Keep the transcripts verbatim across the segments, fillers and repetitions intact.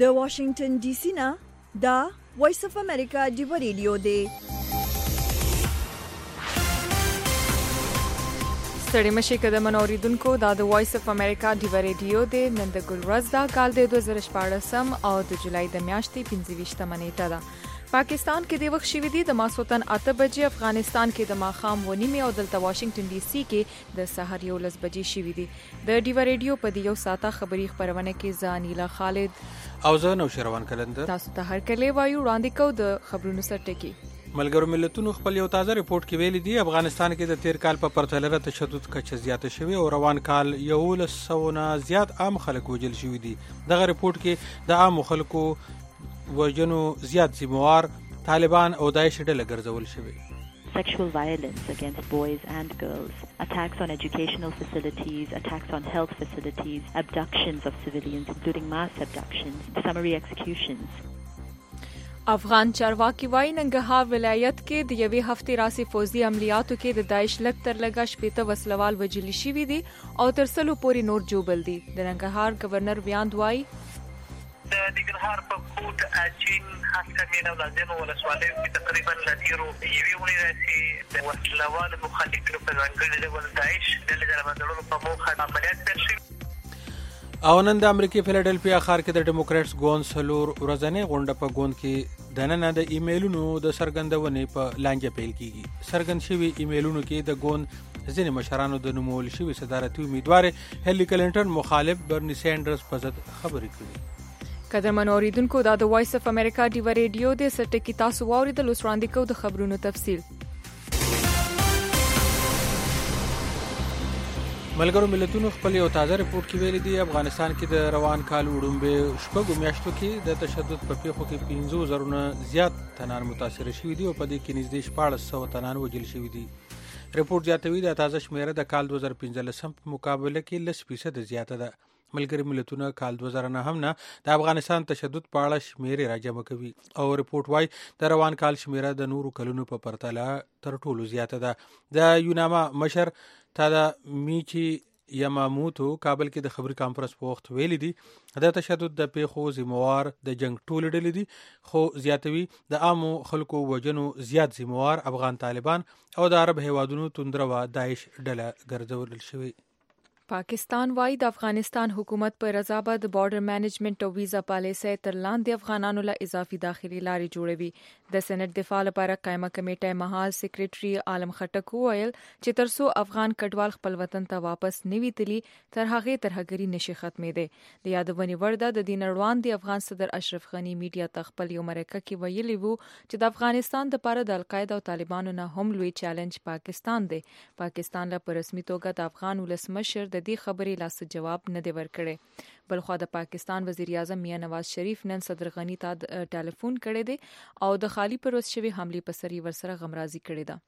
د واشنگټن ډي سي نه دا وایس اف امریکا ډیو ریډیو دی. ستړي مشي قدمن اوریدونکو دا د وایس اف امریکا ډیو ریډیو دی. نن د ګل ورځ دا کال د دوه زره شپاړسم او د جولای د میاشتې پنځه ویشتمه نیټه ده. پاکستان کې د وخت شوی دی د ماسوتن اته بجې، افغانستان کې د ماښام و نیمې او دلته واشنگټن ډي سي کې د سحر یولس بجې شوی دی. د ډیو ریډیو په دې یو ساعته خبري خبرونه کې زانیلا خالد او زه نو شروان کلندر تاسو ته هر کله وایو وړاندې کو د خبرونو سرټکی. ملګرو ملتونو خپل یو تازه ریپورت کې ویلي دی افغانستان کې د تیر کال په پرتله تشدد کچه زیاته شوی او روان کال یولس سوه نه زیات عام خلک وژل شوی دي. دغه ریپورت کې د عام خلکو وژنو زیات ذمہوار طالبان او داعش ډله ګرځول شوی. Sexual violence against boys and girls, attacks on educational facilities, attacks on health facilities, abductions of civilians including mass abductions, summary executions. افغان چارواکي وايي ننګرهار ولایت کې د یوې هفتې راسي فوزي عملیاتو کې د داعش لږ تر لږه شپېته وسلوال وژل شوي دي او تر سلو پورې نور جوبل دي. د ننګرهار گورنر ویاند وايي د ننګرهار په کوټ اچین خاصه مینه ولادینو ولسوالیو کې تقریبا لدیرو یوې ونې راسي د وسلوال مخالفینو په ځانګړي ډول داعش د لږه په موخه عملیات پیل شوي. او نن د امریکای فیلډلفیا ښار کې د ډیموکراتس ګوند څلور ورځنۍ غونډه په ګوند کې دننه د ایمیلونو د څرګندونې په لانجه پیل کیږي. څرګند شوي ایمیلونو کې د ګوند ځینې مشرانو د نومول شوي صدارتي امیدوار هیلری کلنټن مخالف برني سینډرز په ضد خبرې کړي. قدرمن اوریدونکو دا د وایس اف امریکا ډیو ریډیو د سرټکی تاسو واوریدل اوس وړاندې کو د خبرونو تفصیل. ملګرو ملتونو خپل یو تازه ریپورت کې ویلي دی افغانستان کې د روان کال وړاندې شپږو میاشتو کې د تشدد په پیښو کې پنځه زره نه زیات تنان متاثر شوي دي او په دې کې نږدې شپاړس سوه تنان وژل شوي دي. ریپورت زیاتوي د تازه شمیره د کال دوه زره پنځلسم په مقابله کې لس فیصد زیاته ده. ملګري ملتونه کال دوه زره نهم نه د افغانستان تشدد په اړه شمیرې راجمع کوي او ریپورت وايي د روان کال شمیره د نورو کلونو په پرتله تر ټولو زیاته ده. د یوناما مشر تادا میچی یاماموتو کابل کې د خبري کانفرنس په وخت ویلي دي د تشدد د پیښو ذمہوار د جنگ ټول ډلې دي، خو زیاتوي د عامو خلکو وژنو زیات ذمہوار افغان طالبان او د عرب هیوادونو توندروا داعش ډله ګرځول شوی. پاکستان وايي د افغانستان حکومت پر رضا به د بارډر مینجمنت او ویزا پالیسۍ تر لاندې افغانانو له اضافي داخلي لارې جوړوي. د سېنات دفاع لپاره قائمه کمیټه مهال سیکریټري عالم خټک وویل چې ترڅو افغان کډوال خپل وطن ته واپس نوي تلي تر هغه ترهګري نشي ختمېدی. د یادونې وړ ده د دین اړوند د افغان صدر اشرف غنی میډیا ته خپل یو مرکه کې ویلي وو چې د افغانستان د لپاره د القاعده او طالبانو نه هم لوی چیلنج پاکستان دی. پاکستان له په رسمي توګه د افغان ولسمشر د دې خبرې لاس جواب نه دی ورکړی. بلخوا د پاکستان وزیر اعظم میاں نواز شریف نن صدر غنی ته ټلیفون کړی دی او د خالی پروس شوی حمله په سری ورسره غمرازي کړی ده.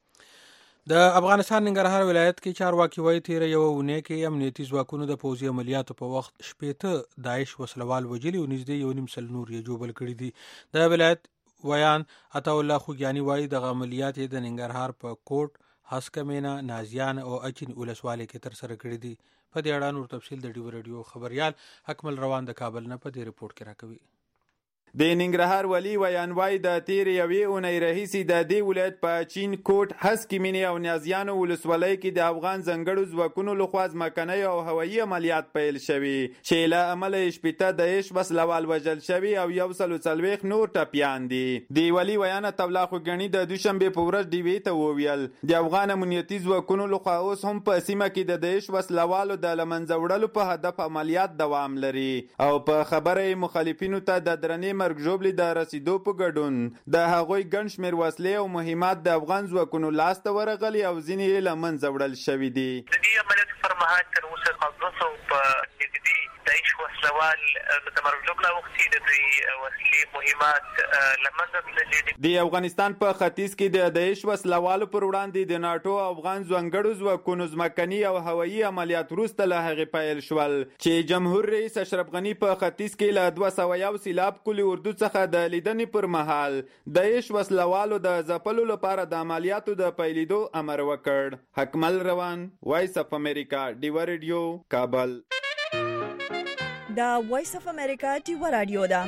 د افغانستان ننګرهار ولایت کې چارواکي وايي تیر یو ونه کې امنیتي ځواکونو د پوځي عملیاتو په وخت شپېته داعش وسلوال وژلي او نږدې یو نیم سل نور یې جوبل کړي دي. د ولایت ویان عطا الله خوګیانی وايي د عملیات د ننګرهار په کوټ هسکمینا نازیان او اچین ولسوالۍ کې تر سره کړي دي. په دې اړه نور تفصیل د ډیو ریډیو خبريال اکمل روان د کابل نه په دې ریپورت کې راکوي. د ننګرهار ولی ویانوای د تیر یوې اونۍ راهیسې د دې ولایت په چین کوټ هسکی مینې او نیازیانو ولسوالۍ کې د افغان ځانګړو ځواکونو لخوا ځمکنۍ او هوایي عملیات پیل شوي چې له امله یې شپېته داعش وسلوال وژل شوي او یو سل او څلوېښت نور ټپیان دي. د ولي ویان عطا الله خوګیانی د دوشنبې په ورځ ډیوې ته وویل د افغان امنیتي ځواکونو لخوا اوس هم په سیمه کې د داعش وسلوالو د له منځه وړلو په هدف عملیات دوام لري او په خبره مخالفینو ته د درنې مرګ ژوبلې د رسیدو په ګډون د هغوی ګڼ شمېر وسلې او مهمات د افغان ځواکونو لاسته ورغلي او ځینې یې له منځه وړل شوي دي. د دې عملیاتو پر مهال تر اوسه دوه سوه په نږدې داعش وسلوال د تمرکز له وختي د دوی وسلې مهمات له منځه تللي دي. د افغانستان په ختیځ کې د داعش وسلوالو پر وړاندې د ناټو او افغان ځانګړو ځواکونو ځمکني او هوایي عملیات وروسته له هغې پیل شول چې جمهور رئیس اشرف غني په ختیځ کې له دوه سوه یو سیلاب کلي اردو څخه د لیدنې پر مهال داعش وسلوالو د ځپلو لپاره د عملیاتو د پیلېدو امر وکړ. حکمل روان، وایس اف امریکا، ډیو ریډیو، کابل. دا وایس اف امریکا ټیوا رادیو ده.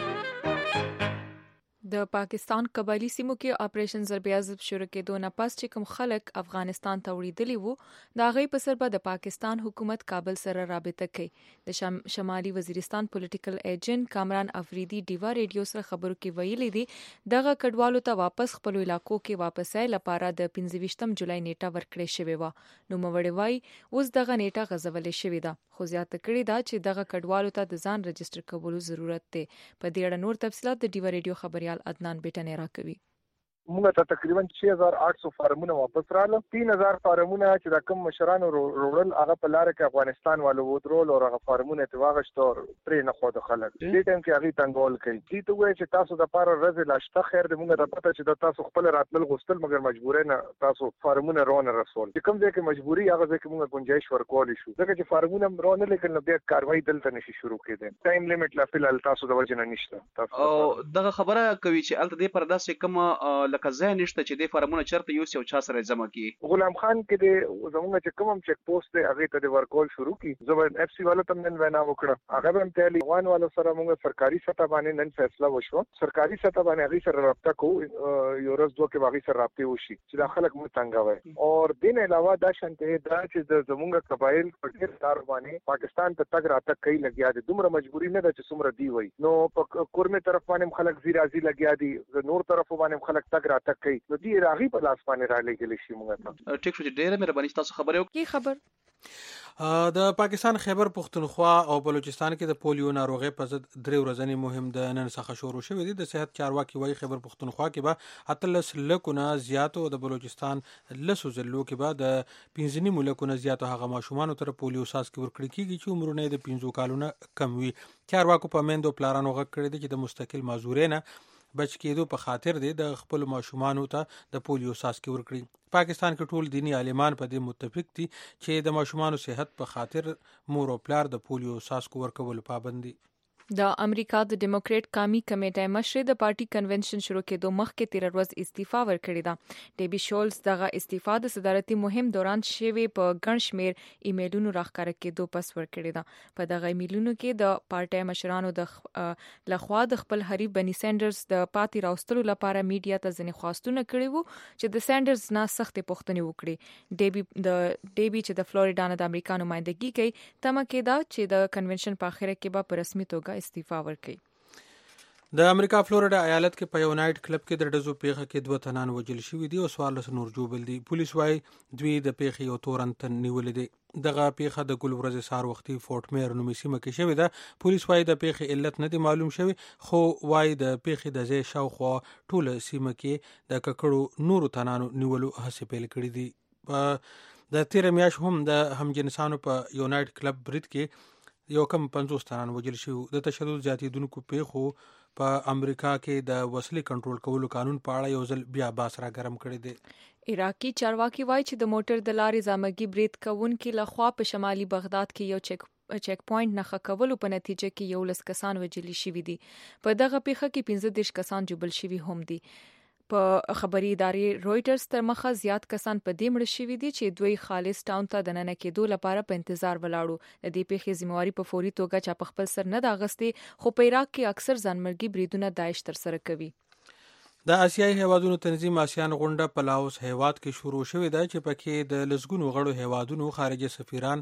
د پاکستان قبایلی سیمو کې اپریشن ضرب عضب شروع کېدو نه پس چې کوم خلک افغانستان ته وړېدلي وو د هغوی په سر به د پاکستان حکومت کابل سره رابطه کوي. د شم شمالي وزیرستان پولیټیکل ایجنټ کامران افریدي ډیوا ریډیو سره خبرو کې ویلي دي دغه کډوالو ته واپس خپل علاقو کې واپسای لپاره د پنځه ویشتم جولای نیټه ورکړې شوې وه. نوموړی وایي اوس دغه نیټه غځولې شوې ده خو زیاته کړې ده چې دغه کډوالو ته د ځان رجسټر کولو ضرورت دی. په دې اړه نور تفصیلات د ډیوا ریډیو خبريال عدنان بیٹنه راکوي. موږ ته تقریبا شش هزار آठ سو فارمونه واپس رااله. تین هزار فارمونه چې د کوم مشرانو روړل هغه په لار کې افغانستان والو ودرول او هغه فارمونه ته واغشت او پرې نه خو د خلک دې ټیم کې هغه تنګول کوي. چې ته وایې چې تاسو د پاره رزه لاشته خیر دې موږ ته پته چې د تاسو خپل راتلل غوښتل مګر مجبورې نه تاسو فارمونه رونه رسول. چې کوم ځای کې مجبوري هغه ځای کې موږ گنجائش ورکول شو. ځکه چې فارمونه رونه لیکن بیا کاروایی دلته نشي شروع کېدل. ټایم لیمټ لا فل تاسو د وجه نه نشته. تاسو او دغه خبره کوي چې الته دې پر داسې کوم لکه ځای نشته د فارمونه چرته یو څو چا سره جمع کی. غلام خان کې د زموږ چې کوم چیک پوسټ دی هغه ته د ورکول شروع کی. زبر اف سی والو تم نن وینا وکړه. هغه هم ته لیوان والو سره موږ سرکاري سطح باندې نن فیصله وشو. سرکاري سطح باندې هغه سره رابطه کو یو ورځ دوه کې هغه سره رابطه وشي چې د خلک مو څنګه وای. او دین علاوه دا شانته دا چې د زموږ قبایل په ډیر تار باندې پاکستان ته تګ راته کوي لګیا دي. دومره مجبوری نه ده چې څومره دی وای. نو په کورمه طرف باندې خلک زیرازي لګیا دي. نور طرف باندې خلک تګ راته کوي. نو دی راغي په لاس باندې را لګل شي موږ ته. ټیک شو چې ډېر مهرباني تاسو خبرې کی خبر د پاکستان خیبر پختونخوا او بلوچستان کې د پولیو ناروغي په ضد درې ورځې مهم د نن څخه شروع شوې دي. د صحت چارواکي وايي خیبر پختونخوا کې به اتلس لکونه زیاتو د بلوچستان لسو ضلعو کې به د پنځه نیم لکونه زیاتو هغه ماشومان تر پولیو څاڅکي ورکړي کیږي چې عمرونه د پنځو کالونو کم وي. چارواکو په میندو پلارانو غږ کړی دی چې د مستقل مازورینه بچ کېدو په خاطر دی د خپل ماشومان ته د پولیو څاڅکي ورکړي. پاکستان کې ټول دینی عالمان په دې متفق دي چې د ماشومان صحت په خاطر مور او پلار د پولیو څاڅکو ورکول پابند دي. د امریکا د ډیموکریټ قومي کمیټې مشر د پارټي کنونشن شروع کېدو مخکې تیر ورځ استعفا ورکړې ده. ډیبي شولز دغه استعفا د صدارتي مهم دوران شوی په ګڼ شمیر ایمیلونو راخکاره کېدو پس ورکړې ده. په دغه ایمیلونو کې د پارټي مشرانو د لخوا د خپل حریف بني سینډرز د پاتې راوستلو لپاره میډیا ته ځینې خواستونه کړي وو چې د سینډرز نه سختې پوښتنې وکړي. ډیبي د ډیبي چې د فلوریډا نه د امریکا نمائندګي کوي تمه کېده چې د کنونشن په اخر کې به په رسمي توګه استعفا ورکړي. د امریکا فلوریډا ایالت کې په یو نایټ کلب کې د ډزو پیښه کې دوه تنان وژل شوي دي او څوارلس نور جوبل دي. پولیس وايي دوی د پیښې یو تورن تن نیولې دي. دغه پیښه د ګل ورځې سهار وختي فورټ میر نومي سیمه کې شوې ده. پولیس وايي د پیښې علت نه دی معلوم شوی خو وايي د پیښې د ځای شاوخوا ټوله سیمه کې د ککړو نورو تنانو نیولو هڅې پیل کړې دي. په د تیر میاشت هم د همجنسانو په یو نایټ کلب برید کې یو کم پنځوس تنان وژل شوي. د تشدد زیاتېدونکو پیښو په امریکا کې د وسلې کنټرول کولو قانون په اړه یو ځل بیا باس را ګرم کړی دی. عراقي چارواکي وایي چې د موټر د لارې ځامګي برید کوونکي لخوا په شمالي بغداد کې یو چک چیک پوینټ نه خکولو په نتیجه کې یو لس کسان وژل شوي دي. په دغه پیښه کې پنځه دېرش کسان جوبل شوي هم دي. په خبري ادارې رويټرز تر مخه زیات کسان په دې مړ شوي دي چې دوی خالص ټاون ته د ننه کېدو لپاره په انتظار ولاړو. د دې پیښې ذمہواری په فوري توګه چا په خپل سر نه دا غستې خو په عراق کې اکثر ځانمرګي بریدونه داعش تر سره کوي. د آسیایي هیوادونو تنظیم آسیان غونډه په لاوس هیواد کې شروع شوې ده چې پکې د لسګونو غړو هیوادونو خارجي سفیران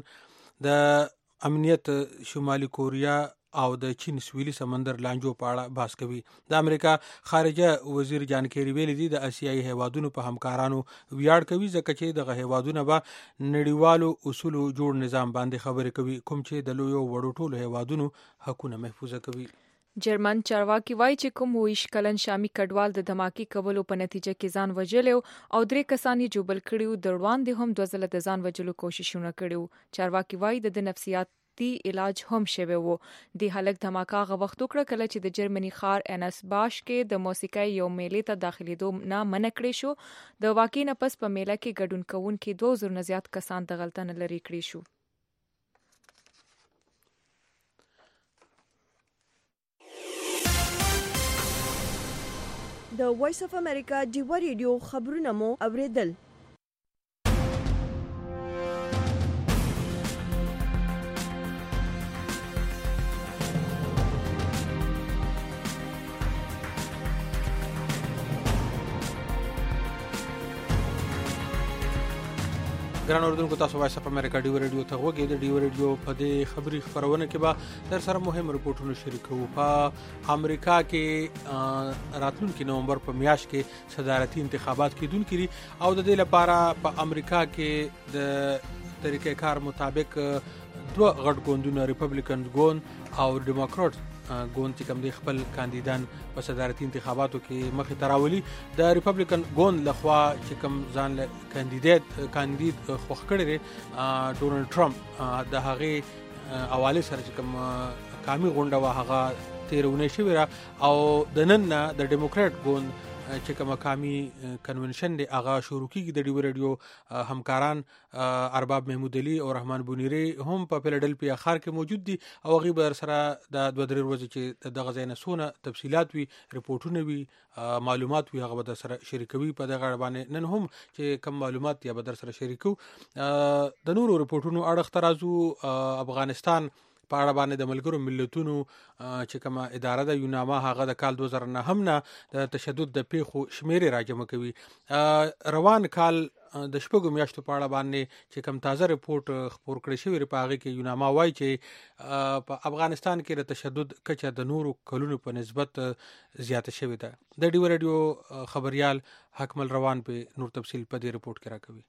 د امنیت شمالي کوریا او د چین سویلي سمندر لانجو په اړه بحث کوي. د امریکا خارجه وزیر جان کیری ویلي دي د آسیایي هیوادونو په همکارانو ویاړ کوي ځکه چې دغه هیوادونه به نړیوالو اصولو جوړ نظام باندې خبرې کوي کوم چې د لویو وړو ټولو هیوادونو حقونه محفوظ کوي. جرمن چارواکي وایي چې کوم ویش کلن شامي کډوال د دماکي کولو په نتیجه کې ځان وژلو او درې کسان یې جوبل کړیو. د وړاندې هم دوه ځله د ځان وژلو کوششونه کړیو. چارواکي وایي د نفسیات دی علاج هم شوی وو. د هلک دماکا غ وخت وکړه کله چې د جرمني ښار انس باش کې د موسیقۍ یو میلې ته داخليدو نه منع کړی شو. د واقعي نه پس په میله کې ګډون کوونکي دوه زره نه زیات کسان د غلطنه لري کړی شو. د وایس اف امریکا ډیوا ریډیو خبرونه مو اوریدل. ګران اوردونکو تاسو وایس اف امریکا ډیو ریډیو ته وګورئ. د ډیو ریډیو په دې خبري خبرونه کې به در سره مهم رپورټونه شریکو. په امریکا کې راتلونکي نومبر په میاشت کې صدارتي انتخابات کېدونکي دي او د دې لپاره په امریکا کې د طریقې کار مطابق دوه غټ ګوندونه ریپبلیکن ګوند او ډیموکرات ګوند چې کوم دی خپل کاندیدان په صدارتي انتخاباتو کې مخې ته راولي. د ریپبلیکن ګوند لخوا چې کوم ځان له کاندیدات کاندید خوښ کړی دی ډونالد ټرمپ د هغې حواله سره چې کوم کامي غونډه وه هغه تیرونه شوې را او د نن نه د ډیموکرات ګوند چې کوم کامي کنونشن دی هغه شروع کیږي. د ډیو ریډیو همکاران ارباب محمود علي او رحمان بونیری هم په فیلډلفیا ښار کې موجود دي او هغه به سره د دوه درې ورځې چې دغه ځای نه سونه تفصيلات وي رپورټونه وي معلومات وي هغه به سره شریکوي. په دغه باندې نن هم چې کوم معلومات یا به در سره شریکو. د نورو رپورټونو اړه ترازو افغانستان په اړه باندې د ملګرو ملتونو چې کومه اداره د یوناما هغه د کال دوه زره نه هم نه د تشدد د پیښو شمیرې راجمع کوي. روان کال د شپږو میاشتو په اړه باندې چې کوم تازه رپورټ خپور کړی شوی په هغه کې یوناما وایي چې په افغانستان کې د تشدد کچه د نورو کلونو په نسبت زیاته شوې ده. د ډیو ریډیو خبريال حکمل روان په نور تفصیل په دې رپورټ کې راکوي.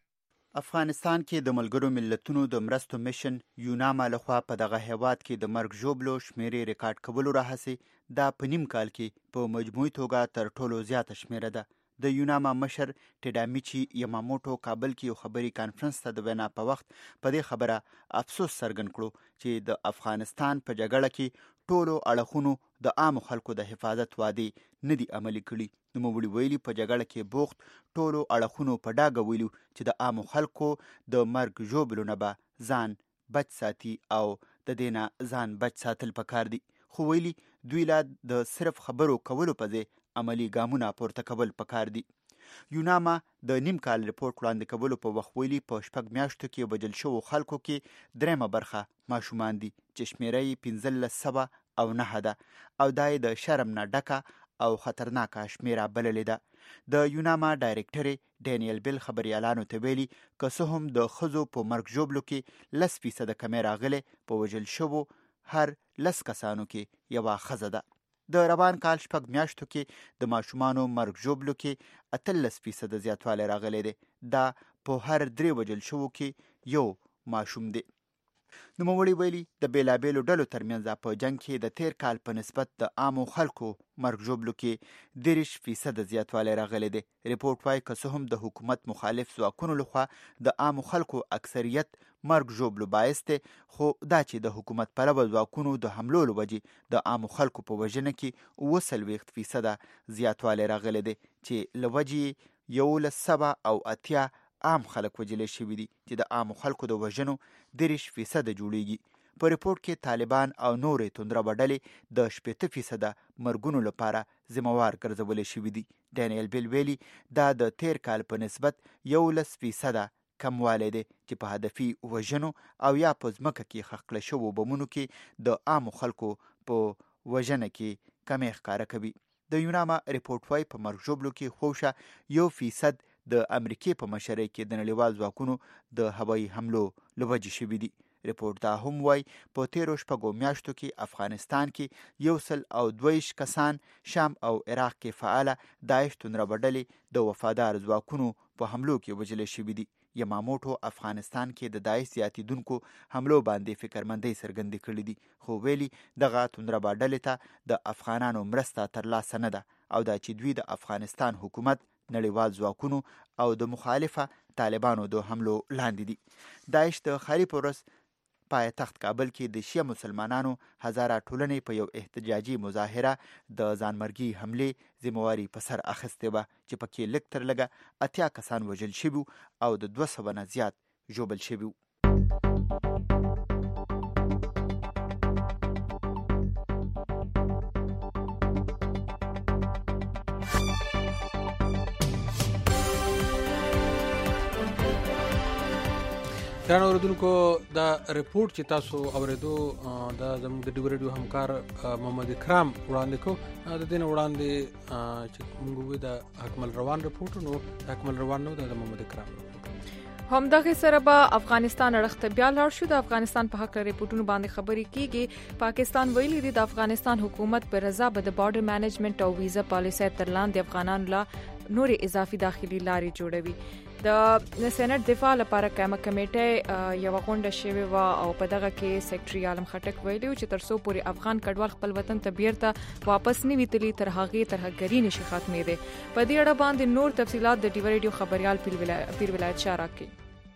افغانستان کې د ملګرو ملتونو د مرستو میشن یوناما لخوا په دغه هیواد کې د مرګ ژوبلو شمیرې ریکارډ کولو راهسي دا په نیم کال کې په مجموعي توګه تر ټولو زیاته شمیره ده. د یوناما مشر ټیډامیچی یاماموټو کابل کې یو خبري کانفرنس ته د وینا په وخت په دې خبره افسوس څرګند کړو چې د افغانستان په جګړه کې ټولو اړخونو د عام خلکو د حفاظت وعده نه دي عملي کړي. نوموړي ویلي په جګړه کې بوخت ټولو اړخونو په ډاګه ویلو چې د عام خلکو د مرګ ژوبلو نه به ځان بچ ساتي او د دې نه ځان بچ ساتل پکار دي. خو ویلي دوی لا د صرف خبرو کولو په ځای عملی ګامونه پورته کول پکار دي. یوناما د نیم کال رپورټ وړاندې کولو په وخت ویلي په شپږ میاشتو کې وژل شوو خلکو کې درېیمه برخه ماشومان دي چې شمیره یې پنځلس سوه او نهه ده او دا یې د شرم نه ډکه او خطرناکه شمیره بللې ده. د یوناما ډایرکټر ډینیل بیل خبريالانو ته ویلي که څه هم د ښځو په مرګ ژوبلو کې لس فیصده کمې راغلې په وژل شوو هر لس کسانو کې یوه ښځه ده. د روان کال شپږ میاشتو کې د ماشومانو مرګ ژوبلو کې اتلس فیصده زیاتوالی راغلی دی. دا په هر درې وژل شوو کې یو ماشوم دی. نوموړي ویلي د بیلابیلو ډلو ترمنځ په جنګ کې د تیر کال په نسبت د عامو خلکو مرګ ژوبلو کې دېرش فیصده زیاتوالی راغلی دی. رپورټ وایي که څه هم د حکومت مخالف ځواکونو لخوا د عامو خلکو اکثریت مرګ ژوبلو باعث دی خو دا چې د حکومت پلوه ځواکونو د حملو له وجې د عامو خلکو په وژنه کې اووه څلوېښت فیصده زیاتوالی راغلی دی چې له وجې یولس سوه او اتیا عام خلک وژلې شوي دي چې د عامو خلکو د وژنو دېرش فیصده جوړیږي. په رپورټ کې طالبان او نورې توندربه ډلې د شپېته فیصده مرګونو لپاره ذمهوار ګرځولی شوي دي. ډینیل بیل ویلي دا د تیر کال په نسبت یولس فیصده کموالی دی چې په هدفي وژنو او یا په ځمکه کې ښخ کړه شوو بمونو کې د عامو خلکو په وژنه کې کمې ښکاره کوي. د یوناما رپورټ وایي په مرګ ژوبلو کې خوشه یو فیصد د امریکې په مشرۍ کې د نړیوال ځواکونو د هوایي حملو له وجې شوي دي. رپورټ دا هم وایي په تیرو شپږو میاشتو کې افغانستان کې یو سل او دویشت کسان شام او عراق کې فعاله داعش توندربه ډلې د وفادار ځواکونو په حملو کې وژلې شوي دي. یماموټو افغانستان کې د داعش زیاتېدونکو حملو باندې فکرمندۍ څرګندې کړې دي خو ویلي دغه توندربه ډلې ته د افغانانو مرسته ترلاسه نه ده او دا چې دوی د افغانستان حکومت نړیوال ځواکونو او د مخالفه طالبانو د حملو لاندې دي. داعش د خالي په ورځ پایتخت کابل کې د شیعه مسلمانانو هزاره ټولنې په یو احتجاجي مظاهره د ځانمرګي حملې ذمهواري په سر اخیستې وه چې پکې لږ تر لږه اتیا کسان وژل شوي او د دوه سوه نه زیات ژوبل شوي. ګران اوریدونکو دا رپورټ چې تاسو اوریدو دا زموږ د ډیو ریډیو همکار محمد اکرام وړاندې کو د دې نه وړاندې چې موږ وې د حکمل روان رپورټ نو حکمل روان نو د محمد اکرام همدغه سره به افغانستان اړخ بیا لاړ شو. د افغانستان په حق ریپورتونو باندې خبرې کیږي. پاکستان ویلي دی د افغانستان حکومت پر رضا به د بارډر مینجمنت او ویزا پالیسي تر لاندې افغانانو لا نور اضافي داخلي لارې جوړوي. د سېنات دفاع لپاره قائمه کمیټه یو غونډه شوې و او په دغه کې سیکریټري عالم خټک ویلي چې تر څو پورې افغان کډوال خپل وطن ته بیرته واپس نه وي تللی تر هغه ترهګری نشي ختمې دي. په دې اړه باندې نور تفصيلات د ډیو ریډیو خبريال پیر ولایت شاه راکړي.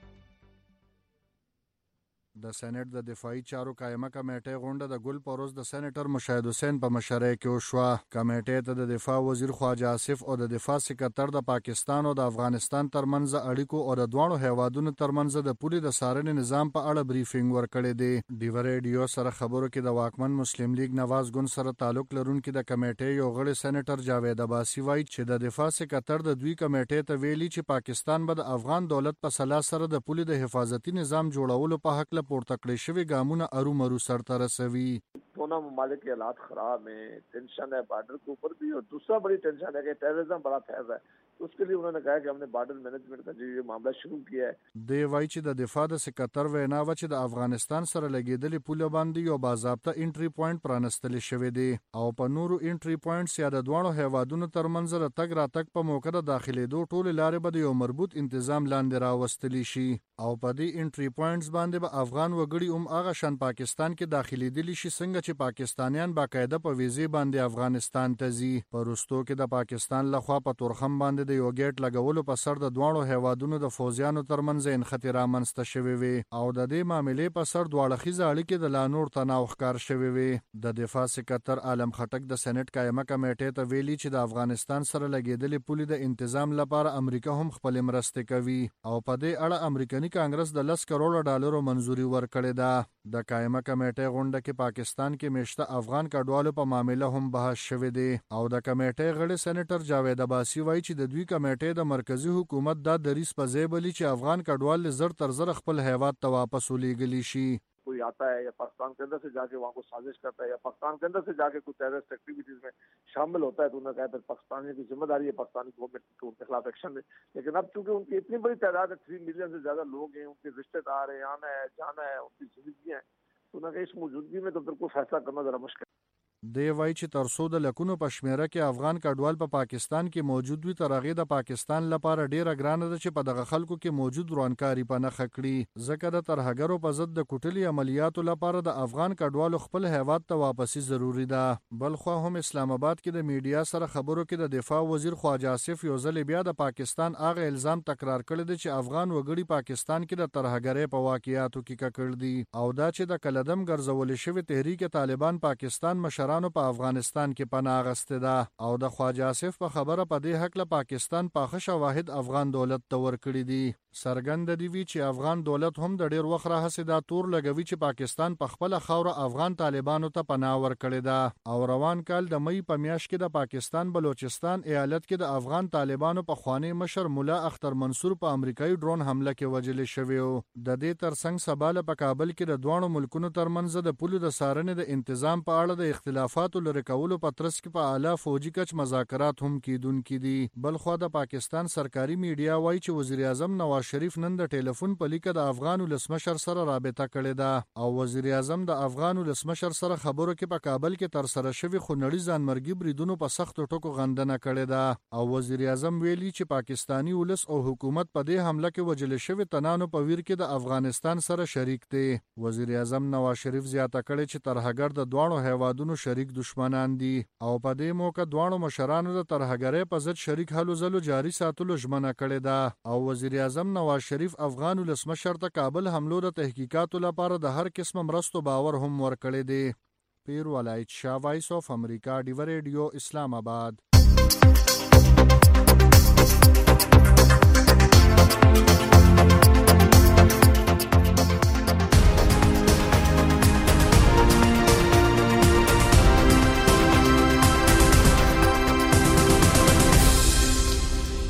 د سېنات د دفاعي چارو قائمه کمیټه غونډه د ګل پروز د سېنیټر مشاهد حسین په مشرۍ کې وشوه. کمیټې ته د دفاع وزیر خواجه آصف او د دفاع سکرټر د پاکستان او د افغانستان ترمنځ اړیکو او د دوه هیوادونو ترمنځ د پولي د سارنې نظام په اړه بریفینګ ورکړی دی. ډیو ریډیو سره خبرو کې د واکمن مسلم لیگ نواز ګوند سره تعلق لرونکي د کمیټې یو غړي سېنیټر جاوید عباسی وایي چې د دفاع سکرټر د دوی کمیټې ته ویلي چې پاکستان به د افغان دولت په سلا سره د پولي د حفاظتي نظام جوړولو په حق له پورته کړی شوی ګامونه ارو مرو سرته رسوي. दोनों ममालिक के हालात खराब हैं, टेंशन है बॉर्डर के ऊपर भी, और दूसरा बड़ी टेंशन है कि टेररिज्म बड़ा फैल रहा है. तो उसके लिए उन्होंने कहा कि हमने बॉर्डर मैनेजमेंट का जो ये मामला शुरू किया है. دی وایي چې د دفاع د سکرټر وینا و چې د افغانستان سره لګیدلې پوله باندې یو باضابطه انټری پوینټ پرانستل شوی دی او په نورو انټری پوینټس یا د دوه هیوادونو ترمنځ د تګ راتګ په موقع د داخليدو ټول لارې به د یو مربوط تنظیم لاندې راوستل شي او په دې انټری پوینټس باندې به افغان وګړي هم هغه شان پاکستان کې داخليدلی شي څنګه چې پاکستانیان باقاعده په ویزې باندې افغانستان ته ځي. په وروستو کې د پاکستان لخوا په تورخم باندې د یو ګیټ لګولو په سر د دوه هیوادونو د فوجیانو ترمنځ انختی رامنځته شوی وي او د دې معاملې په سر دوه اړخیزه اړیکې د لا نور تناو ښکار شوی وي. د دفاع سکرټر عالم خټک د سېنات قائمه کمیټې ته ویلي چې د افغانستان سره لګیدلې پولې د تنظیم لپاره امریکا هم خپل مرسته کوي او په دې اړه امریکایي کانګرس د لس کروڑ ډالرو منزوري ورکړې ده. د قائمه کمیټې غونډه کې پاکستان کې مشته افغان کډوالو په معاملې هم بحث شوی دی او د کمیټې غړي سېنیټر جاوید عباسی وایي چې د دوی کمیټې د مرکزی حکومت دا دریس په ځای بلی چې افغان کډوال زر تر زر خپل هیواد ته واپس ولېږلی شي. कोई आता है या पाकिस्तान के अंदर से जाके वहाँ को साजिश करता है या पाकिस्तान के अंदर से जाके कुछ टेररिस्ट एक्टिविटीज में शामिल होता है तो उन्होंने कहा फिर पाकिस्तानी की जिम्मेदारी है पाकिस्तानी गवर्नमेंट को उनके खिलाफ एक्शन ले. लेकिन अब चूंकि उनकी इतनी बड़ी तादाद है, थ्री मिलियन से ज्यादा लोग हैं, उनके रिश्तेदार हैं, आना है जाना है, उनकी जिंदगी है, तो उन्होंने कहा इस मौजूदगी में तो फिर कोई फैसला करना जरा मुश्किल. دی وایي چې تر څو د لکونو په شمیره کې افغان کډوال په پا پاکستان کې موجود وي تر هغې د پاکستان لپاره ډیره ګرانه ده چې په دغه خلکو کې موجود روانکاري په نښه کړي ځکه د ترهګرو په ضد د کوټلي عملیاتو لپاره د افغان کډوالو خپل هیواد ته واپسی ضروری ده. بل خو هم اسلام آباد کې د میډیا سره خبرو کې د دفاع وزیر خواجه آصف یو ځل بیا د پاکستان هغه الزام تکرار کړی دی چې افغان وګړي پاکستان کې د ترهګرۍ په واقعیاتو کې ککړ دي او دا چې د کلدم ګرځول شوی تحریک طالبان پاکستان مشرانو په افغانستان کې پناه اخیستې ده او د خواجه آصف په خبره په دې حق له پاکستان پاخه شواهد افغان دولت ته ورکړي دي. څرګنده دی وی چې افغان دولت هم د ډیر وخت راهیسې دا تور لګوي چې پاکستان په خپل خاوره افغان طالبانو ته پناه ورکړې ده او روان کال د مئی په میاشت کې د پاکستان بلوچستان ایالت کې د افغان طالبانو په خوانی مشر مولا اختر منصور په امریکایي ډرون حمله کې وژل شوی و. د دې ترڅنګ سباله په کابل کې د دوه ملکونو ترمنځ د پولو د سارنې د تنظیم په اړه د اختلافاتو لري کولو په ترڅ کې په اعلی فوجي کچ مذاکرات هم کیدونکي دي. بل خو د پاکستان سرکاري میډیا وایي چې وزیر اعظم نواز شریف نن د ټلیفون په لیکه د افغان ولسمشر سره رابطه کړې ده او وزیر اعظم د افغان ولسمشر سره خبرو کې په کابل کې تر سره شوی خونړي ځانمرګي بریدونو په سختو ټکو غندنه کړې ده او وزیر اعظم ویلي چې پاکستانی ولس او حکومت په دې حمله کې وژل شوی تنانو په ویر کې د افغانستان سره شریک دي. وزیر اعظم نواز شریف زیاته کړې چې ترهګر د دوه هیوادونو شریک دشمنان دي او په دې موقع دوه مشرانو د ترهګرۍ په ضد شریک هلو ځلو جاري ساتلو ژمنه کړې ده او وزیر اعظم نواز شریف افغان ولسمشر ته کابل حملو د تحقیقاتو لپاره د هر قسم مرستو باور هم ورکړی دی. پیر ولایت شاه، وایس آف امریکا، ډیو ریډیو، اسلام آباد.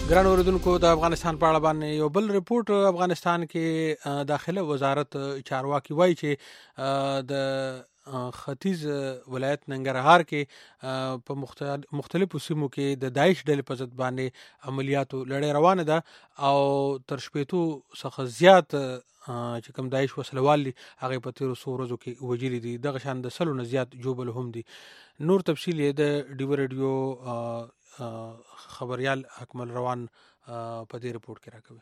ګران اوریدونکو د افغانستان په اړه باندې یو بل ریپورت افغانستان کې داخله وزارت چارواکي وایي چې د ختیځ ولایت ننګرهار کې په مختلفو سیمو کې د داعش ډلې په ضد باندې عملیاتو لړۍ روانه ده او تر شپېتو څخه زیات چې کوم داعش وسلوال دي هغه په تیرو څو ورځو کې وژلي دي، دغه شان د سلو نه زیات جوبل هم دي. نور تفصیل یې د ډیو ریډیو خبریال اکمل روان په دې رپورت کې راکوي.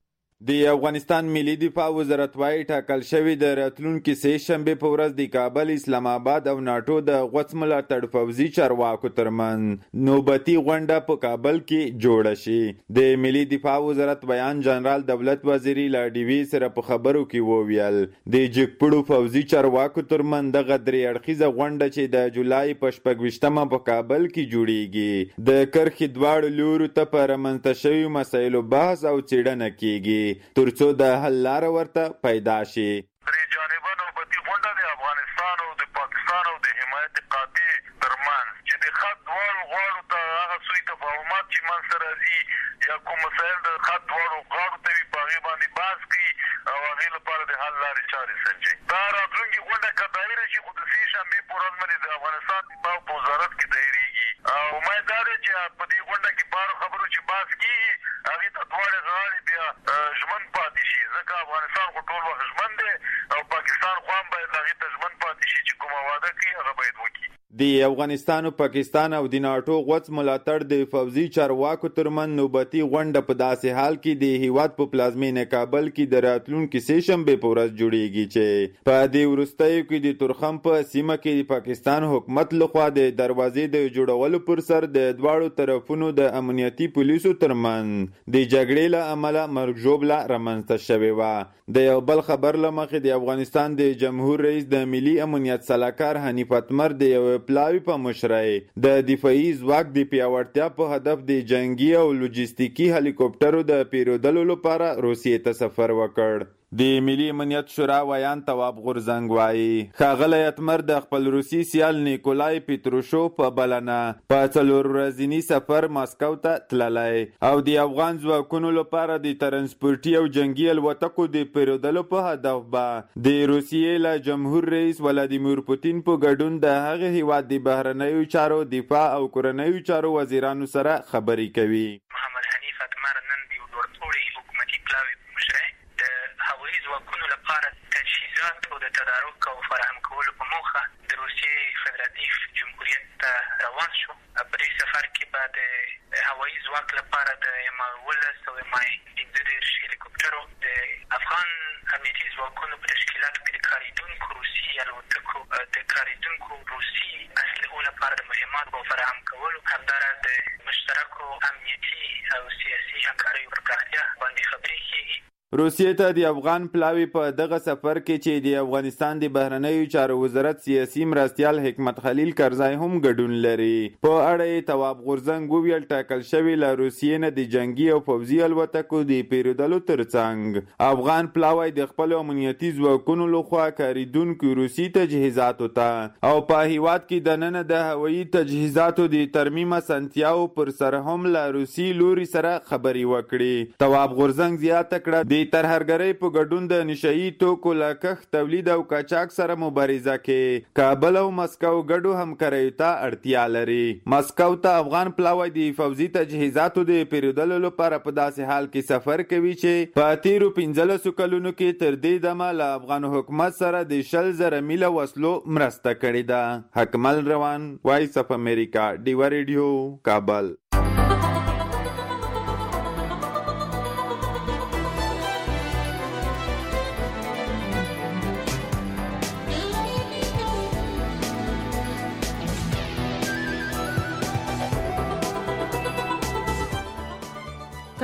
د افغانستان ملي دفاع وزارت وايي ټاکل شوی د راتلونکي سه شنبه په ورځ د کابل، اسلام آباد او ناټو د غوڅ ملاتړ پوځي چارواکو ترمنځ نوبتي غونډه په کابل کې جوړه شي. د ملي دفاع وزارت بیان جنرال دولت وزیری لا ډي وی سره په خبرو کې وویل د جګپړو پوځي چارواکو ترمنځ د غدري اړخیزه غونډه چې د جولای په شپږویشتمه په کابل کې جوړیږي د کرخې دواړو لورو ته په رامنځته شویو مسایلو بحث او څېړنه کیږي ترڅو د حل لاره ورته پیدا شي. درې جانبه نوبتي غونډه د افغانستان او د پاکستان او د حمایت قاطع ترمنځ چې د خط دواړو غاړو ته هغه سوی تفاهمات چې منځته راځي یا کوم مسایل د خط دواړو غاړو ته وي په هغې باندې بحث کړي او هغې لپاره د حل لارې چارې سنجوي. دا راتلونکې غونډه که دایره شي خو د سې شنبې په ورځ باندې د افغانستان دفاع په وزارت کې دایریږي او امید دا دی چې په دې غونډه کې په هرو خبرو چې بحث کېږي هغې ته دواړې غاړې بیا ژمن پاتې شي، ځکه افغانستان خو ټول وخت ژمن دی او پاکستان خو هم باید هغې ته ژمن پاتې شي چې کومه وعده کوي هغه باید وکړي. د افغانستان او پاکستان او د ناټو غوڅ ملاتړ د پوځي چارواکو ترمنځ نوبتي غونډه په داسې حال کې د هیواد په پلازمینه کابل کې د راتلونکي سه شنبې په ورځ جوړیږي چې په دې وروستیو کې د تورخم په سیمه کې د پاکستان حکومت لخوا د دروازې د جوړولو پر سر د دواړو طرفونو د امنیتي پولیسو ترمنځ د جګړې له امله مرګ ژوبله رامنځته شوې وه. د یو بل خبر له مخې د افغانستان د جمهور رئیس د ملي امنیت سلاکار حنیف اتمر د یو پلاوی په مشرۍ د دفاعي ځواک د پیاوړتیا په هدف د جنگي او لوجستیکي هلیکوپټرو د پیرودلو لپاره روسیې ته سفر وکړ. د ملي امنیت شورا ویان تواب غورزنګ وایي ښاغلی اتمر د خپل روسي سیال نیکولای پیتروشوف په بلنه په څلور ورځني سفر ماسکو ته تللی او د افغان ځواکونو لپاره د ترانسپورټي او جنګي الوتکو د پیرودلو په هدف به د روسیې له جمهور رئیس ولادیمیر پوتین په ګډون د هغه هیواد د بهرنیو چارو، دفاع او کورنیو چارو وزیرانو سره خبرې کوي. محمد حنیف اتمر نن د یو لوړپوړي حکومتي پلاوي په مشرۍ د هوایي ځواکونو لپاره تجهیزات او د تدارک او فراهم کولو په موخه د روسیې فدراتیف جمهوریت ته روان شو. په دې سفر کې به د هوایي ځواک لپاره د ام اوولس او ام پنځه دېرش هلیکوپټرو د افغان امنیتي ځواکونو په تشکیلاتو کې د کارېدونکو روسي الوتکو د کارېدونکو روسي اسلحو لپاره د مهماتو فراهم کولو، همداراز د مشترکو امنیتي او سیاسي همکاریو پر پراختیا باندې خبرې کېږي. روسیې ته د افغان پلاوی په دغه سفر کې چې د افغانستان د بهرنیو چارو وزارت سیاسي مرستیال حکمت خلیل کرزای هم ګډون لري. په اړه یې تواب غورزنګ وویل ټاکل شوي له روسیې نه د جنګي او پوځي الوتکو د پیرودلو ترڅنګ افغان پلاوی د خپلو امنیتي ځواکونو لخوا کارېدونکو روسي تجهیزاتو ته او په هیواد کې دننه د هوایي تجهیزاتو د ترمیم اسانتیاو پر سر هم له روسي لوري سره خبرې وکړي. تواب غورزنګ زیاته کړه د ترهرګرۍ په ګډون د نشهیي توکو له کښت، تولید او قاچاق سره مبارزه کې کابل او مسکو ګډو همکاریو ته اړتیا لري. مسکو ته افغان پلاوی د پوځي تجهیزاتو د پیرودلو لپاره په داسې حال کې سفر کوي چې په تیرو پنځلسو کلونو کې تر دې دمه له افغان حکومت سره د شل زره میله وسلو مرسته کړې ده. حکمل روان، وایس اف امریکا، ډیو ریډیو، کابل.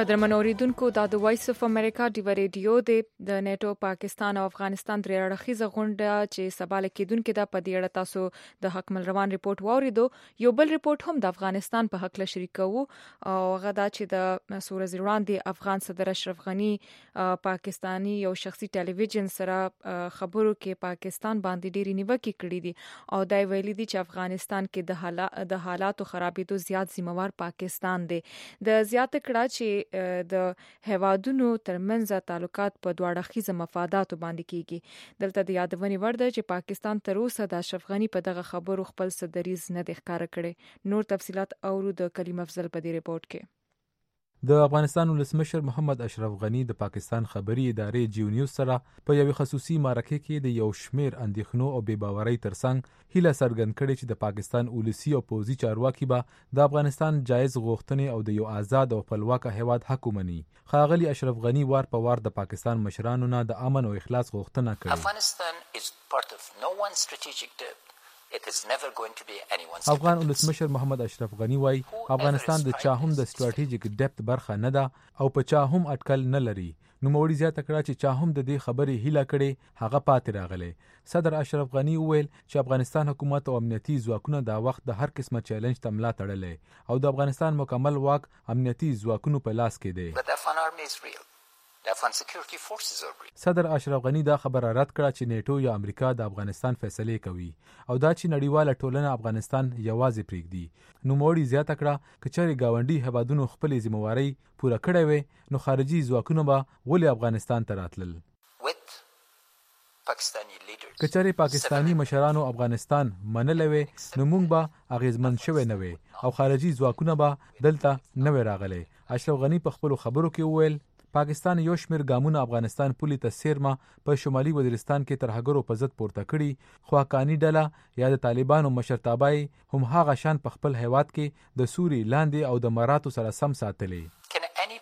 قدرمن اوریدونکو دا د وایس اف امریکا ډیو ریډیو د نیټو پاکستان او افغانستان درې اړخیزه غونډه چې سبا لیکیدونکو د پدې اړه تاسو د حکمل روان ریپورت واوریدو. یو بل ریپورت هم د افغانستان په حق له شریکو او هغه دا چې د سورز وړاندې افغان صدر اشرف غنی پاکستانی یو شخصي ټلویزیون سره خبرو کې پاکستان باندې ډېری نیوکې کړې دي او دا ویلي دي چې افغانستان کې د حالات د حالاتو خرابېدو زیات ذمہوار پاکستان دی. د زیات کړه چې د هوادونو ترمنځ تعلقات په دواړه خيزه مفاداتو باندې کیږي. دلته د یادونې وړ ده چې پاکستان تر اوسه د اشرف غنی په دغه خبرو خپل صدریز نه د ښکار کړي. نور تفصيلات اورو د کلیم افضل په دې ریپورت کې. د افغانستان ولسمشر محمد اشرف غنی د پاکستان خبري ادارې جیو نیوز سره په یوه خصوصي مرکه کې د یو شمیر اندېښنو او بې باورۍ ترڅنګ هیله څرګند کړې چې د پاکستان ولسی او پوځي چارواکي به د افغانستان جایز غوښتنې او د یو آزاد او خپلواک هیواد حق ومني. ښاغلي اشرف غنی وار په وار د پاکستان مشرانو نه د امن او اخلاص غوښتنه کړې. افغانستان is part of no one strategic depth. It is never going to be anyone's. افغان ولسمشر محمد اشرف غنی وای افغانستان د چا هم د استراتیژیک ډیپت برخه نه ده او په چا هم اټکل نه لري. نو موري زیاته کړه چې چا هم د دې خبرې هیله کړي هغه پاتې راغله. صدر اشرف غنی وویل چې افغانستان حکومت او امنیتي ځواکونه د وخت د هر قسمه چیلنج ته ملا تړلې او د افغانستان مکمل واک امنیتي ځواکونو په لاس کې دی. The Afghan army is real. The Afghan security forces are real. صدر اشرف غنی دا خبره رد کړه چې نیټو یا امریکا د افغانستان فیصله کوي او دا چې نړیواله ټولنه افغانستان یوازې پرېږدي. نو موري زیاته کړه چې چېرې گاونډي هیوادونو خپل ذمہواری پوره کړې وي نو خارجي ځواکونه به ولې افغانستان ته راتلل. کچېرې پاکستانی مشرانو افغانستان منلې وي نو موږ به اغیزمن شوي نه وي او خارجي ځواکونه به دلته نه وي راغلي. اشرف غنی په خپل خبرو کې وویل پاکستان یو شمیر ګامونه افغانستان پولي ته سیرما په شمالي وزیرستان کې ترهګرو په ضد پورته کړي خو حقانی ډله یا د طالبانو مشرتابای هم هغه شان په خپل هیواد کې د سوري لاندې او د مراتو سره سم ساتلې.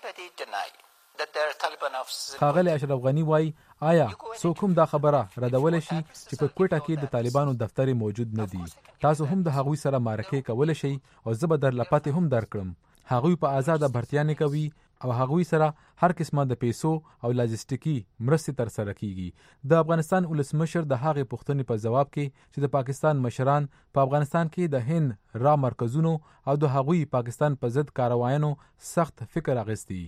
ښاغلی اشرف غنی وای آیا څوک هم دا خبره ردول شي چې په کوټه کې د طالبانو دفتر موجود نه دي؟ تاسو هم د هغوی سره معرکه کول شي او زه به در لپاتې هم درکړم. هغوی په آزاده بھرتیانې کوي او هغوی سره هر قسمه د پیسو او لاجستیکي مرستې تر سره کیږي. د افغانستان ولسمشر د هغې پوښتنې په جواب کې چې د پاکستان مشران په افغانستان کې د هند را مرکزونو او د هغوی پاکستان په ضد کاروایانو سخت فکر اغستی.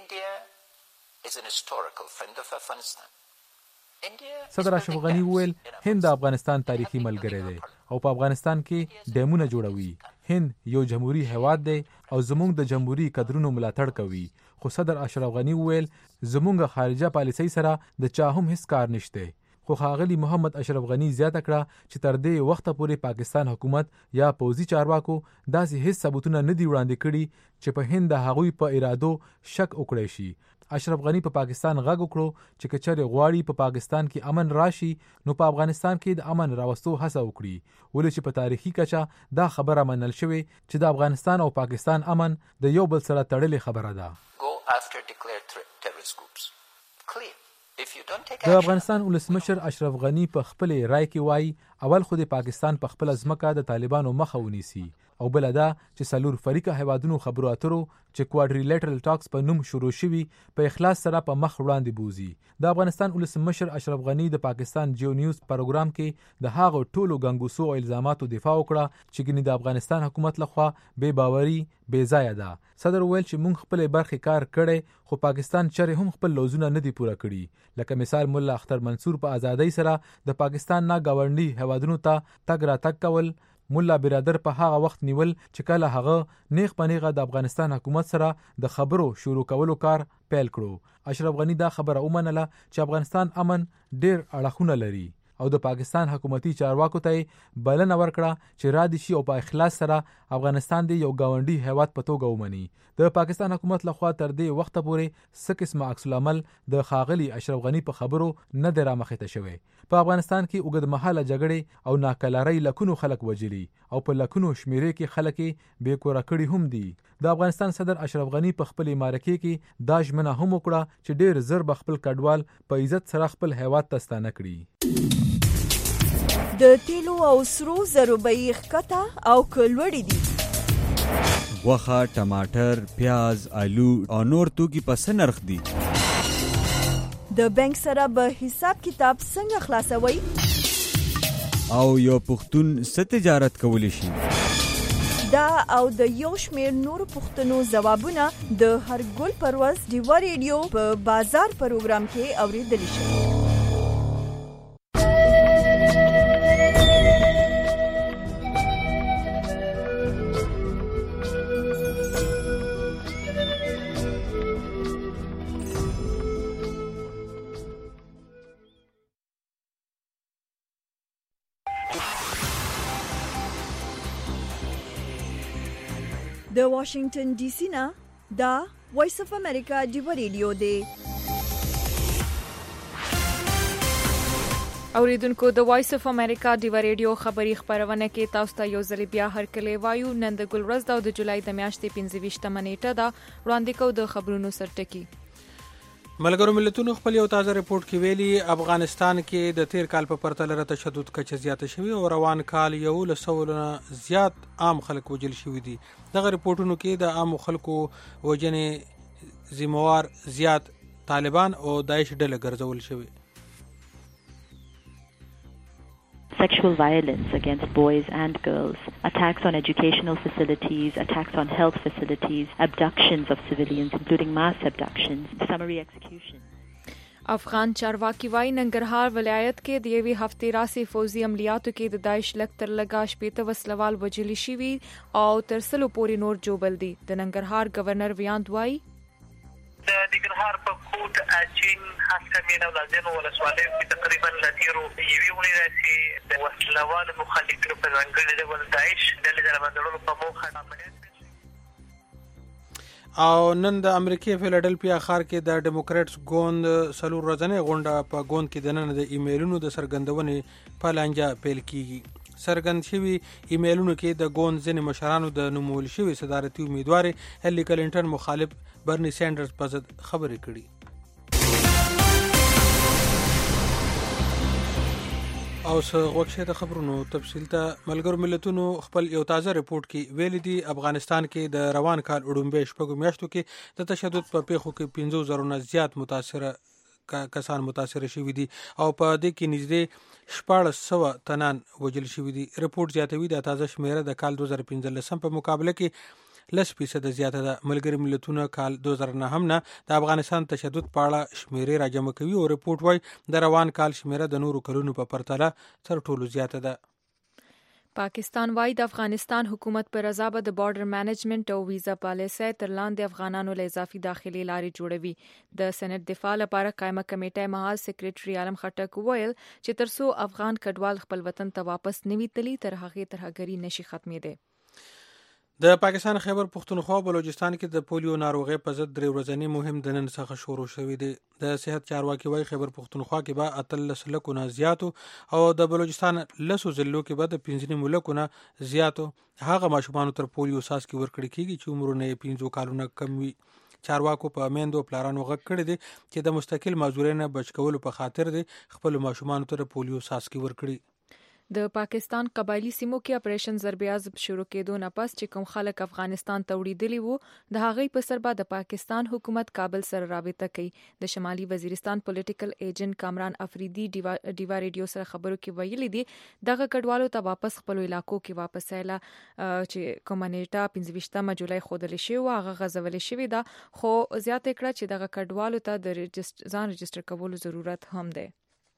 صدر اشرف غنی وویل هند د افغانستان تاریخي ملګری دی او په افغانستان کې ډیمونه جوړوي. هند یو جمهوریت هیواد دی او زموږ د جمهوریت قدرونو ملاتړ کوي. خو صدر اشرف غنی وویل زموږ خارجه پالیسۍ سره د چا هم هیڅ کار نشته. خو ښاغلي محمد اشرف غنی زیاته کړه چې تر دې وخته پورې پاکستان حکومت یا پوځي چارواکو داسې هیڅ ثبوتونه نه دي وړاندې کړي چې په هند د هغوی په ارادو شک وکړی شي. اشرف غنی په پاکستان غږ وکړو چې کچره غواړي په پاکستان کې امن راشي نو په افغانستان کې د امن راوستو هڅه وکړي. ولې چې په تاریخي کچه دا خبره منل شوې چې د افغانستان او پاکستان امن د یو بل سره تړلې خبره ده. د افغانستان ولسمشر اشرف غنی په خپل رائے کې وایي اول خو د پاکستان په خپل ځمکه د طالبانو مخه ونیسي او بل دا چې سلور فریقه هیوادونو خبرو اترو چې کوادریلیټرل ټاکس په نوم شروع شوي په اخلاص سره په مخ وړاندې بوزي. د افغانستان ولسمشر اشرف غنی د پاکستان جیو نیوز پروګرام کې د هغو ټولو ګنګوسو او الزاماتو دفاع وکړه چې ګنې د افغانستان حکومت لخوا بې باوري بې ځایه ده. صدر وویل چې موږ خپل برخې کار کړی خو پاکستان چرې هم خپل لوزونه نه دي پوره کړي. لکه مثال مولا اختر منصور په ازادۍ سره د پاکستان نه گاونډي هیوادونو ته تګ راتګ کول. مولا برادر په هغه وخت نیول چې کله هغه نیغ پنیغه د افغانستان حکومت سره د خبرو شروع کولو کار پیل کړو. اشرف غنی دا خبره ومنله چې افغانستان امن ډیر اړخونه لري او د پاکستان حکومتي چارواکو ته بلنه ورکړه چې را دي شي او په اخلاص سره افغانستان دی یو گاونډي هیواد په توګه ومني. د پاکستان حکومت لخوا تر دې وخت پورې څه قسمه عکس العمل د ښاغلي اشرف غنی په خبرو نه دی رامخې ته شوی. په افغانستان کې اوږد مهاله جګړې او ناکلارۍ لکونو خلک وژلي او په لکونو شمیرې کې خلک بې کوره کړي هم دي. د افغانستان صدر اشرف غنی په خپل معرکې کې دا ژمنه هم وکړه چې ډیر زر به خپل کډوال په عزت سره خپل هیواد ته ستانه کړي. د تیلو او سرو زرو بیې ښکته او کلوړې دي. غوښه، ټماټر، پیاز، آلو او نور توکي په څه نرخ دي؟ د بانک سره به حساب کتاب څنګه خلاصوي؟ او یو پښتون څه تجارت کولی شي؟ دا او د یو شمېر نورو پوښتنو ځوابونه د هر ګل پر ورځ ډیوا ریډیو په بازار پروګرام کې اورېدلی شي. د واشنگټن ډي سي نه دا وایس اف امریکا ډیوا ریډیو دی. اوریدونکو د وایس اف امریکا ډیوا ریډیو خبری خبرونه کې تاسو ته یو ځل بیا هرکلی وایو. نن د ګل ورځ د جولای د میاشتې پنځه ویشتمه نیټه ده. وړاندې کوو د خبرونو سرټکی. ملګرو ملتونو خپل یو تازه ریپورت کې ویلي افغانستان کې د تیر کال په پرتله تشدد کچه زیاته شوی او روان کال یو لسولونه زیات عام خلک وجل شوی دي. دغه ریپورتونو کې د عام خلکو وجنې ذمہوار زیات طالبان او داعش ډله ګرځول شوی. Sexual violence against boys and girls, attacks on educational facilities, attacks on health facilities, abductions of civilians, including mass abductions, summary execution. افغان چارواکي وايي ننګرهار ولایت کې د یوې هفتې راسې فوزي عملیاتو کې د داعش لږ تر لږه شپېته وسلوال وژلي شوي او تر سلو پورې نور جوبل دي. د ننګرهار گورنر ویاند وايي د ننګرهار په کوټ اچین هسکه مینه ولادینو ولسوالیو کې تقریبا لتیرو یوې اونۍ راسي د وسلوال مخالفینو په ځانګړي ډول داعش ډلې د رامنځته په موخه عملیات. او نن د امریکای فیلډلفیا ښار کې د ډیموکریټس ګوند سلور ورځنۍ غونډه په ګوند کې د نن د ایمیلونو د سرګندونې په لانجه پیل کیږي. سرګند شوي ایمیلونو کې د ګوند ځینې مشرانو د نومول شوي صدارتي امیدوار هیلي کلینټن مخالف برني سینډرز په ضد خبرې کړي. او څه غوښه د خبرونو تفصیل ته ملګرو ملتونو خپل یو تازه ریپورت کې ویل دي افغانستان کې د روان کال اډومبه شپږو میاشتو کې د تشدد په پیښو کې پنځه زره نه زیات متاثره کسان متاثر شوي دي او په دې کې نږدې شپاړس سوه تنان وژل شوي دي. ریپورت زیاتوي د تازه شمیره د کال دوه زره پنځلسم په مقابله کې لس فیصد زیاته ده. ملګري ملتونه کال دوه زره نهم نه د افغانستان تشدد په اړه شمیرې راجمع کوي او ریپورت وايي د روان کال شمیره د نورو کلونو په پرتله تر ټولو زیاته ده. پاکستان وايي د افغانستان حکومت پر رضا به د بارډر مینجمنت او ویزا پالیسي تر لاندې افغانانو له اضافي داخلي لارې جوړوي. د سنت دفاع لپاره قائمه کمیټه محل سیکریټري عالم خټک وویل چې ترڅو افغان کډوال خپل وطن ته واپس نوي تلي تر هغه ترهګری نشي ختمېده. د پاکستان خیبر پختونخوا بلوچستان کې د پولیو ناروغي په ضد درې ورځنی مهم د نن څخه شروع شوې دی. د صحت چارواکي وايي خیبر پختونخوا کې به اتلس لکو نه زیاتو او د بلوچستان لسو ضلعو کې به د پنځه ملکو نه زیاتو هغه ماشومان تر پولیو ساسکي ورکړي کیږي چې عمرونه یې پنځه کالونه کم وي. چارواکو په میندو پلارانو غږ کړی دی چې د مستقل مازورینه بچ کولو په خاطر دی خپل ماشومان تر پولیو ساسکي ورکړي. د پاکستان قبایلی سیمو کې اپریشن ضربیاز شروع کېدو نه پس چې کوم خلک افغانستان ته وړي وو د هغې په سر به د پاکستان حکومت کابل سره رابطه کوي. د شمالي وزیرستان پولیټیکل ایجنټ کامران افریدي ډیوا ډیوا ریډیو سره خبرو کې ویلي دي دغه کډوالو ته واپس خپل علاقو کې واپس ایله چې کومه نیټه پنځه ویشتمه جولای ښودل شوې وه هغه غځول شوې ده خو زیاته کړه چې دغه کډوالو ته د ځان رجسټر کولو ضرورت هم دی.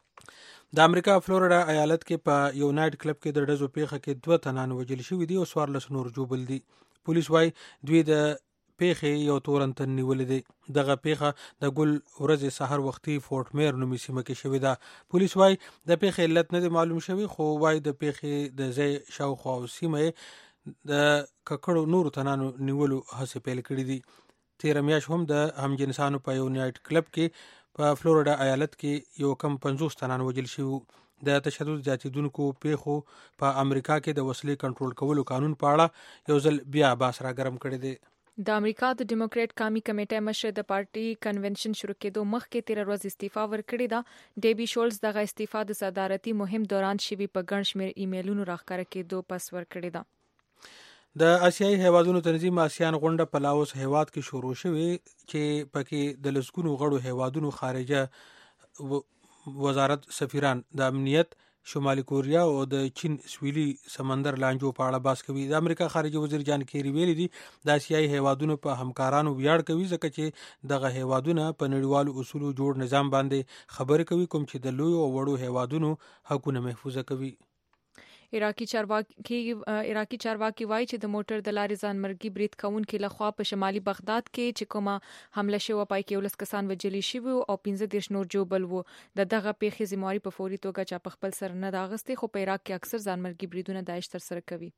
د امریکا فلوریډا ایالت کې په یو نایټ کلب کې د ډزو پیښه کې دوه تنان وژل شوي دي او څوارلس نور جوبل دي. پولیس وايي دوی د پیښې یو تورنتن نیولې دی. دغه پیښه د ګل ورځې سحر وختي فورټ میر نومي سیمه کې شوې ده. پولیس وايي د پیښې علت نه دی معلوم شوی خو وايي د پیښې د ځای شاوخوا او سیمه د ککړو نورو تنانو نیولو هڅې پیل کړې دي. تیر میاشت هم د همجنسانو په یو نایټ کلب کې په فلوریډا ایالت کې یو کم پنځوس تنان وژل شوي. د تشدد زیاتېدونکو پیښو په امریکا کې د وسلې کنټرول کولو قانون په اړه یو ځل بیا بحث راګرم کړی دی. د امریکا د ډیموکریټ قومي کمیټې مشر د پارټي کنونشن شروع کېدو مخکې تیر ورځ استعفا ورکړې ده. ډیبي شولز دغه استعفا د صدارتي مهم دوران شوي په ګڼ شمېر ایمیلونو راښکاره کېدو پس ورکړې ده. د آسیایي هیوادونو تنظیم آسیان غونډه په لاوس هیواد کې شروع شوې چې پکې د لسګونو غړو هیوادونو خارجه وزارت سفیران د امنیت شمالي کوریا او د چین سویلي سمندر لانجو په اړه بحث کوي. د امریکا خارجه وزیر جان کیری ویلي دي د آسیایي هیوادونو په همکارانو ویاړ کوي ځکه چې دغه هیوادونه په نړیوالو اصولو جوړ نظام باندې خبرې کوي کوم چې د لوی او وړو هیوادونو حقونه محفوظ کوي. عراقي چارواکي عراقي چارواکي وایي چې د موټر د لارې ځانمرګي برید کوونکو لخوا په شمالي بغداد کې چې کومه حمله شوه پای کې ولس کسان وژلي شوي او پنځه دېرش نور ژوبل وو. د دغه پیښې ذمہواري په فوري توګه چا په خپل سر نه ده اخیستې، خو په عراق کې اکثر ځانمرګي بریدونه داعش ترسره کوي.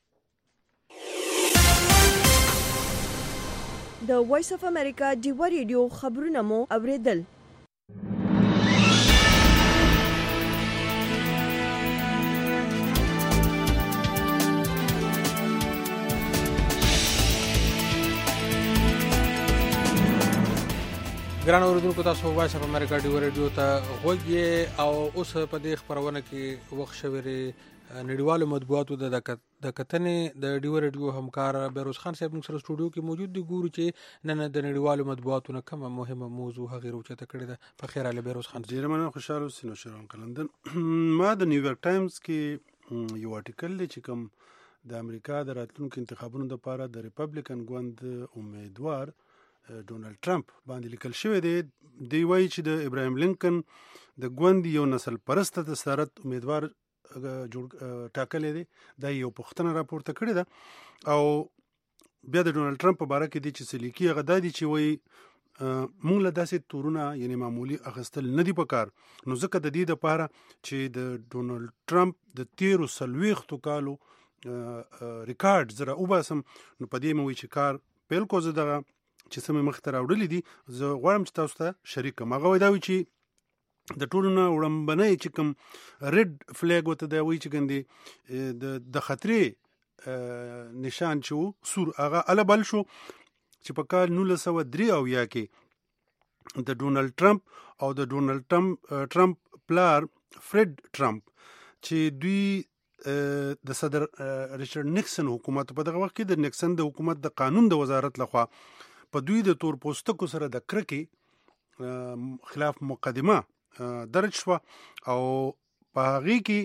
د وایس اف امریکا ډیوا ریډیو خبرونه مو اوریدل. ګران اوریدونکو، تاسو وایس اف امریکا ډیوا ریډیو ته غوږ او اوس په دې خبرونه کې وخت شوی نړیوالو مطبوعاتو د د کتنې د ډیوا ریډیو همکار بیروز خان صاحب موږ سره سټوډیو کې موجود دي. ګورو چې نن د نړیوالو مطبوعاتو نه کومه مهمه موضوع هغه روچته کړې ده. په خیر علي بیروز خان. ډیر مننه، خوشاله اوسئ. نو شروع کلندن ما د نیویارک ټایمز کې یو آرټیکل دی چې کوم د امریکا د راتلونکو انتخابونو لپاره د ریپبلیکن ګوند امیدوار ډونالد ټرمپ باندې لیکل شوی دی. دی وایي چې د ابراهیم لینکن د ګوند یو نسل پرسته د صدارت امیدوار جوړ ټاکلې دی. دا یو پوښتنه راپورته کړې ده او بیا د ډونالد ټرمپ په باره کې دی چې څه لیکي هغه دا دی چې وایي موږ له داسې تورونه یعنی معمولی اخیستل نه دي پکار، نو ځکه د دې دپاره چې د ډونالد ټرمپ د تیرو څلوېښتو کالو ریکارډ زه راوباسم، نو په دې مې وایي چې کار پیل کو. زه دغه چې سمې مخ ته راوړلې دي زه غواړم چې تاسو ته شریک کړم. هغه وایي دا وایي چې د ټولو نه وړاندې چې کوم ریډ فلیګ ورته دی وایي چې ګندې د خطرې نشان چې و سور هغه اله بل شو چې په کال نولس سوه درې اویا کې د ډونالد ټرمپ او د ډونالد ټرمپ ټرمپ پلار فرید ټرمپ چې دوی د صدر ریچارډ نیکسن حکومت په دغه وخت کې د نیکسن د حکومت د قانون د وزارت لخوا په دوی د تور پوستکو سره د کرکې خلاف مقدمه درج شوه او په هغې کې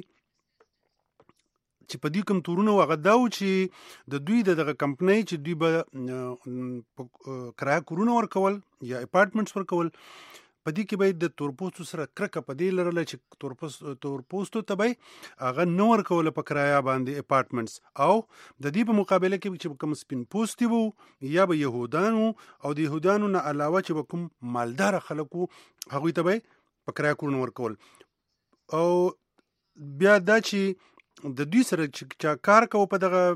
چې په دې کوم تورونه هغه دا و چې د دوی د دغه کمپنۍ چې دوی به کرایه کورونه ورکول یا اپارټمنټس ورکول، په دې کې باید د تورپوستو سره کرکه په دې لرله چې تورپوست تورپوستو ته به هغه نه ورکوله په کرایه باندې اپارټمنټس، او د دې په مقابله کې چې کوم سپین پوستي وو یا به یهودان وو او د یهودانو نه علاوه چې به کوم مالدار خلک وو هغوی ته به په کرایه کورونه ورکول. او بیا دا چې د دوی سره چې چا کار کوو په دغه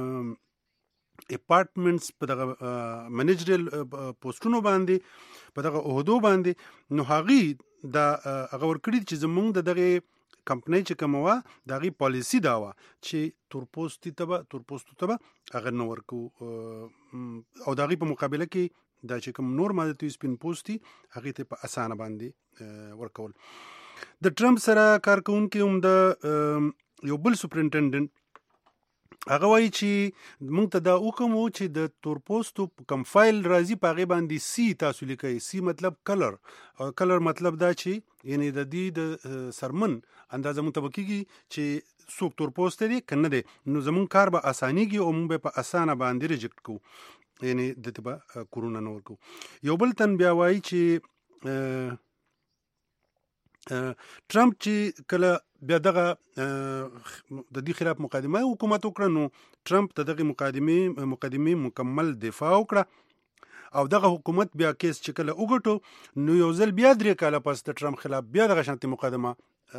اپارټمنټس په دغه منیجرل پوسټونو باندې په دغه عہدو باندې، نو هغې دا هغه ورکړي چې زمونږ د دغې کمپنۍ چې کومه وه د هغې پالیسي دا وه چې تورپوستي ته به تورپوستو ته به هغه نه ورکو او د هغې په مقابله کې دا چې کوم نور ماده توی سپین پوستي هغې ته په اسانه باندې ورکول. د ټرمپ سره کار کوونکي هم د یو بل سپرنټنډنټ هغه وایي چې موږ ته دا حکم و چې د تورپوستو کم فایل راځي په هغې باندې سی تاسو لیکئ. سی مطلب کلر، او کلر مطلب دا چې یعنی د دې د سرمن اندازه موږ ته به کېږي چې څوک تورپوستی دی که نه دی، نو زموږ کار به اسانیږي او موږ به په اسانه باندې ریجکټ کوو، یعنی دته به کورونه نه ورکوو. یو بل تن بیا وایي چې ټرمپ چې کله بیا دغه د دې خلاف مقدمه حکومت وکړه، نو ټرمپ د دغه مقدمې مقدمې مکمل دفاع وکړه او دغه حکومت بیا کیس چې کله وګټو نو یو ځل بیا درې کاله پس د ټرمپ خلاف بیا دغه شانتي مقدمه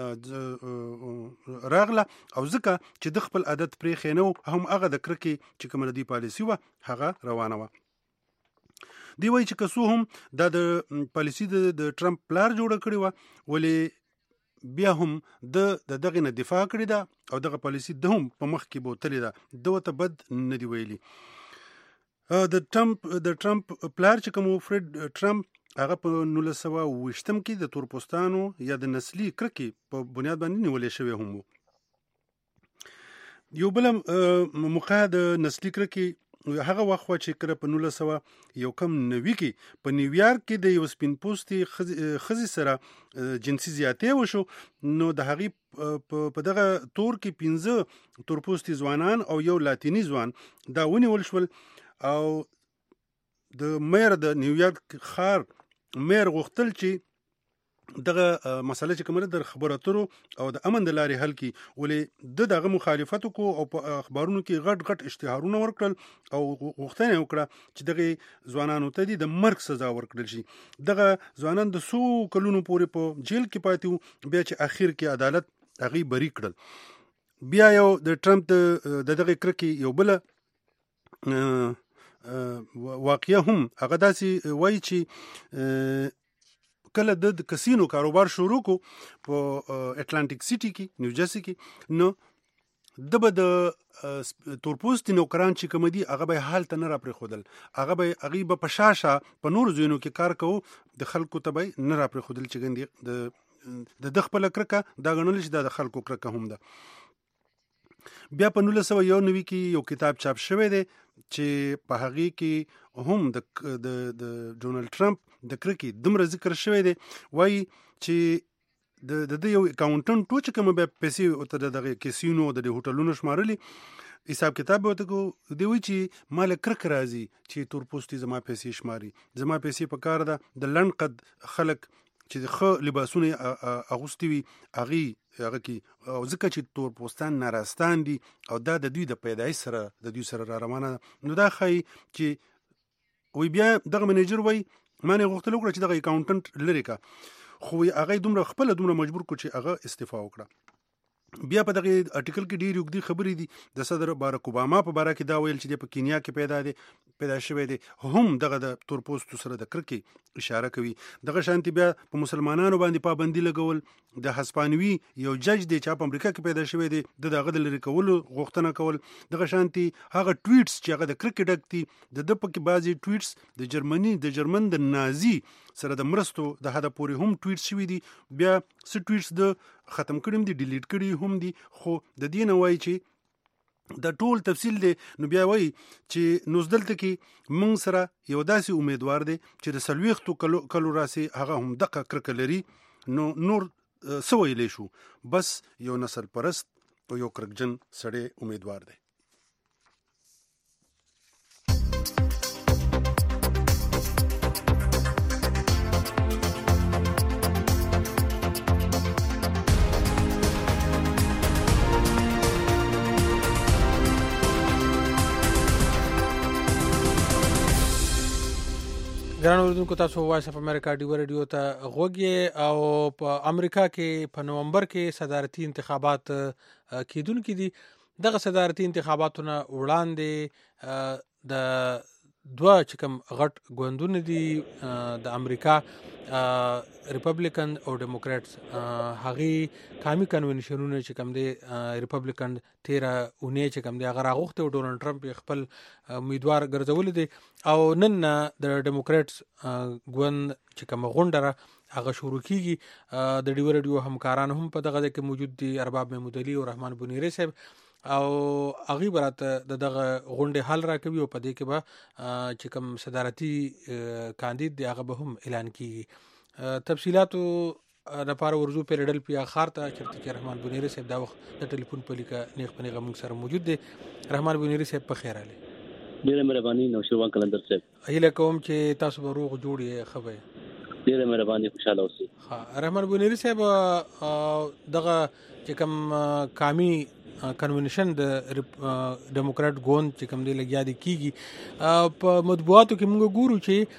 راغله، او ځکه چې د خپل عادت پرېښی نه و هم هغه د کرکې چې کومه د دې پالیسي وه هغه روانه وه. دی وایي چې که څو هم دا د پالیسي د ټرمپ پلار جوړه کړې وه، ولې بیا هم د دغې نه دفاع کړې ده او دغه پالیسي د هم په مخ کې بوتلې ده، ده ورته بد نه دی ویلي. د ټرمپ د ټرمپ پلار چې کوم فرید ټرمپ هغه په نولس سوه اوویشتم کې د تورپوستانو یا د نسلي کرکې په بنیاد باندې نیولې شوی هم و. یو بل موقع د نسلي کرکې هغه وخت چې کړه په نولس سوه یو کم نوي کې په نیویارک کې د یو سپین پوستي ښځې سره جنسي زیاتې وشو، نو د هغې په دغه تور کې پنځه تور پوستي ځوانان او یو لاتینی ځوان دا ونیول شول، او د میر د نیویارک ښار میر غوښتل چې دغه مسله چې کومه د خبرو اترو او د امن د لارې حل کی، ولې د دغه مخالفت کو او په اخبارونو کې غټ غټ اشتهارونه ورکړل او غوښتنه وکړه چې دغه ځوانانو ته د مرګ سزا ورکړل شي. دغه ځوانان د سو کلونو پورې په جیل کې پاتې وو، بیا چې اخر کې عدالت هغه بری کړل. بیا یو د ټرمپ د دغه کرکې یو بل واقعه هم هغه داسې وایي چې کله د کسینو کاروبار شروع کو په اټلانټیک سیټي کې نیو جرسي کې، نو د به د تورپوستي نوکران چې کوم دي هغه به حال ته نه را پرېښودل، هغه به هغې به په شاشه په نورو ځایونو کې کار کوو، د خلکو ته به نه را پرېښودل چې ګندې د د خپله کرکه دا ګڼل چې دا د خلکو کرکه هم ده. بیا په نولس سوه یو نوي کې یو کتاب چاپ شوی دی چې په هغې کې هم د د ډونالډ ټرمپ د کرکې دومره ذکر شوی دی، وایي چې د د یو اکاونټنټ و چې کومه بیا پیسې ورته د دغه کیسینو د هوټلونو شمارلي، حساب کتاب ورته کو دی وایي چې ما له کرکه راځي چې تور پوستي زما پیسې شماري، زما پیسې په کار ده د لنډ قد خلک چې ښه لباسونه اغوستي وي هغې هغه کې، او ځکه چې تور پوستان ناراستان دي او دا د دوی د پیدایش سره د دوی سره را روانه ده، نو دا ښایي چې وی بیا دغه منیجر وایي ما نه غوښتل وکړه چې دغه اکاونټنټ لرې کا، خو هغه دومره خپله دومره مجبور کو چې هغه استعفا وکړه. بیا په دغه ارټیکل کې ډېرې اوږدې خبرې دي د صدر باراک اوباما په باره کې دا ویل چې د په کینیا کې پیدا دی پیدا شوی دی، هم دغه د تور پوستو سره د کرکې اشاره کوي. دغه شانتي بیا په مسلمانانو باندې پابندي لګول، د هسپانوي یو جج دی چې په امریکا کې پیدا شوی دی د دغه د لرې کولو غوښتنه کول. دغه شانتي هغه ټویټس چې هغه د کرکې ډک دي، د ده پکې بعضې ټویټس د جرمني د جرمن د نازي سره د مرستو د حده پورې هم ټویټ شوي دي، بیا څه ټویټس د ختم کړي دي ډیلیټ کړي هم دي، خو د دې نه وایي چې د ټول تفصیل دی. نو بیا وایي چې نو دلته کې موږ سره یو داسې امیدوار دی چې د څلوېښتو کلو کلو راسي هغه هم دغه کرکه لري، نو نور څه ویلی شو، بس یو نسل پرست او یو کرکجن سړی امیدوار دی. ګران اوریدونکو، تاسو وایس اف امریکا ډیو ریډیو ته غوږ، او په امریکا کې په نومبر کې صدارتي انتخابات کیدونکي دي. دغه صدارتي انتخاباتونه وړاندې د دوه چې کوم غټ ګوندونه دي د امریکا، ریپبلیکن او ډیموکریټس، هغې کامي کنونشنونه چې کوم دی ریپبلیکن تیره اونۍ چې کوم دی هغه راغوښتی او ډونالډ ټرمپ یې خپل امیدوار ګرځولی دی، او نن د ډیموکریټس ګوند چې کومه غونډه را هغه شروع کیږي. د ډیو ریډیو همکاران هم په دغه ځای کې موجود دي، ارباب محمود علي او رحمان بنیری صاحب، او هغې به راته د دغه غونډې حل را کوي، او په دې کې به چې کوم صدارتي کاندید دی هغه به هم اعلان کیږي. تفصیلاتو لپاره ورزو پیرډل پیا خار ته چرته کې رحمان بنیری صاحب دا وخت د ټلیفون په لیکه نیغ په نیغه موږ سره موجود دی. رحمان بنیری صاحب په خیر علي. ډیره مهرباني نوشیروان کلندر صاحب. هیله کوم چې تاسو به روغ جوړ یې ښه به. ډیره مهرباني، خوشاله اوسئ. ها رحمان بنیری صاحب، دغه چې کوم کامي کنونشن د ډیموکراټ ګوند چې کوم دی لګیا دی کیږي، په مطبوعاتو کې موږ ګورو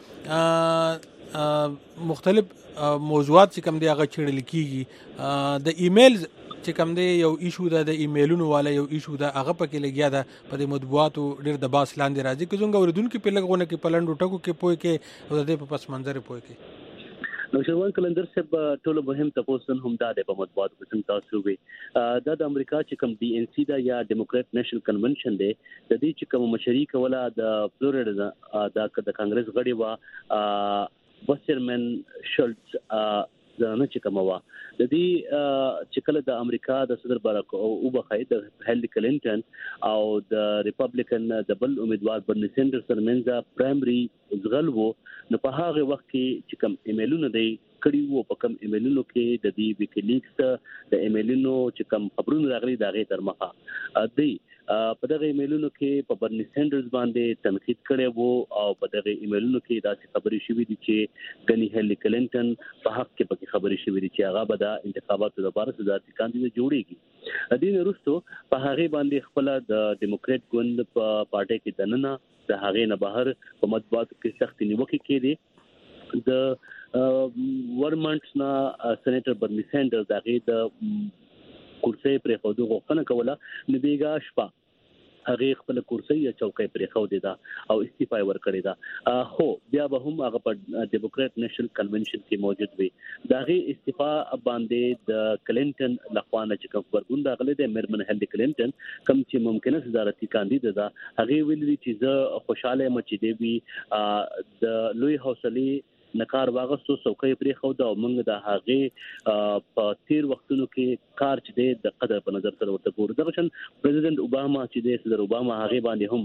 چې مختلف موضوعات چې کوم دی هغه چیړل کیږي. د ایمیلز چې کوم دی یو ایشو ده، د ایمیلونو والا یو ایشو ده، هغه پکې لګیا ده، په دې مطبوعاتو ډېر د باس لاندې راځي که څنګه اوریدونکي په لږ غونه کې په لنډو ټکو کې پوه کې او د دې په پس منظر پوه کې. نوشیروان کلندر صاحب، ټولو مهم تاسو هم دا د په مطبوعاتو کې څنګه تاسو وي دا د امریکا چې کوم ډي ان سي دا یا ډیموکرات نېشنل کنونشن دی، د دې چې کوم مشري کوله د فلوریډا دا د کانګرس غړي وا وسترمن شولټس زنانه چې کومه وه د دې چې کله د امریکا د صدر باراک اوباما د هیلری کلینټن او د ریپبلیکن د بل امیدوار برني سینډرز ترمنځ پرایمري ځغل وو نو په هغه وخت کې چې کوم ایمیلونه دی کړي وو په کوم ایمیلونو کې د دې ویکیلیکس د ایمیلونو چې کوم خبرونه راغلي دا غي تر مخه دی په دغه ایمیلونو کې په برني سینډرز باندې تنقید کړي وو او په دغه ایمیلونو کې دا څه خبرې شوې دي چې غني هیلری کلینټن په حق کې پکې خبرې شوې دي چې هغه به د انتخاباتو لپاره صدارتي کاندید جوړيږي د دې وروسته په هغه باندې خپل د ډیموکرات ګوند په پارټي کې دننه د هغه نه بهر په مطبوعاتو کې سخت نیوکه کړي د ورمنټس نا سېنیټر برني سینډرز دغه د کرسي پر خوده غوښتنه کوله نو بیګا شپه هغه خپل کرسي یا چوکۍ پر خوده دا او استعفا ورکړی دا خو بیا به هم هغه په ډیموکرات نېشنل کنونشن کې موجود وي دغه استعفا باندې د کلینټن لخوا نه چې کوم ورګون راغلی د میرمن هیلری کلینټن کوم چې ممکنه صدارتي کاندید ده هغه ویلي چې زه خوشاله یم چې دی وی د لوی حوصله نکار واغستو څوکۍ پرې خو دا موږ د هغه په تیر وختونو کې کار چې د قدر په نظر سره ورته ګورو دغه شان پریزیدنت اوباما چې د صدر اوباما هغه باندې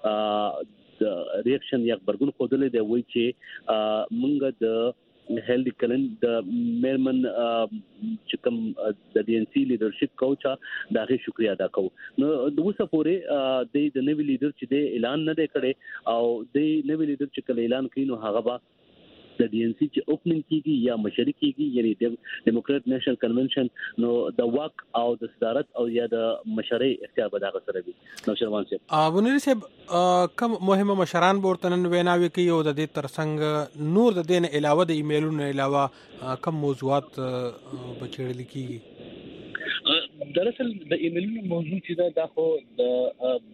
هم د ریاکشن یا خبرګون خوده دی وایي چې موږ د هیلری کلینټن د میرمن چې کوم د ډي ان سي لیډرشپ کوچا دغه شکریا ادا کوو نو د اوسه پورې د نوی لیډر چې د اعلان نه کړي او د نوی لیډر چې کله اعلان کړي نو هغه با د ډي ان سي چې اوپننګ کیږي یا مشري کیږي یعنی د ډیموکرات نېشنل کنونشن نو د واک او د صدارت او یا د مشري اختیار به دغه سره وي نو شروان صاحب ابونری صاحب کوم مهمه مشران ورتنن ویناوي کوي او د دې ترڅنګ نور د دین علاوه د ایمیلونو علاوه کوم موضوعات بچړل کیږي دراصل د ایمیلونو موضوع چې دا د خو د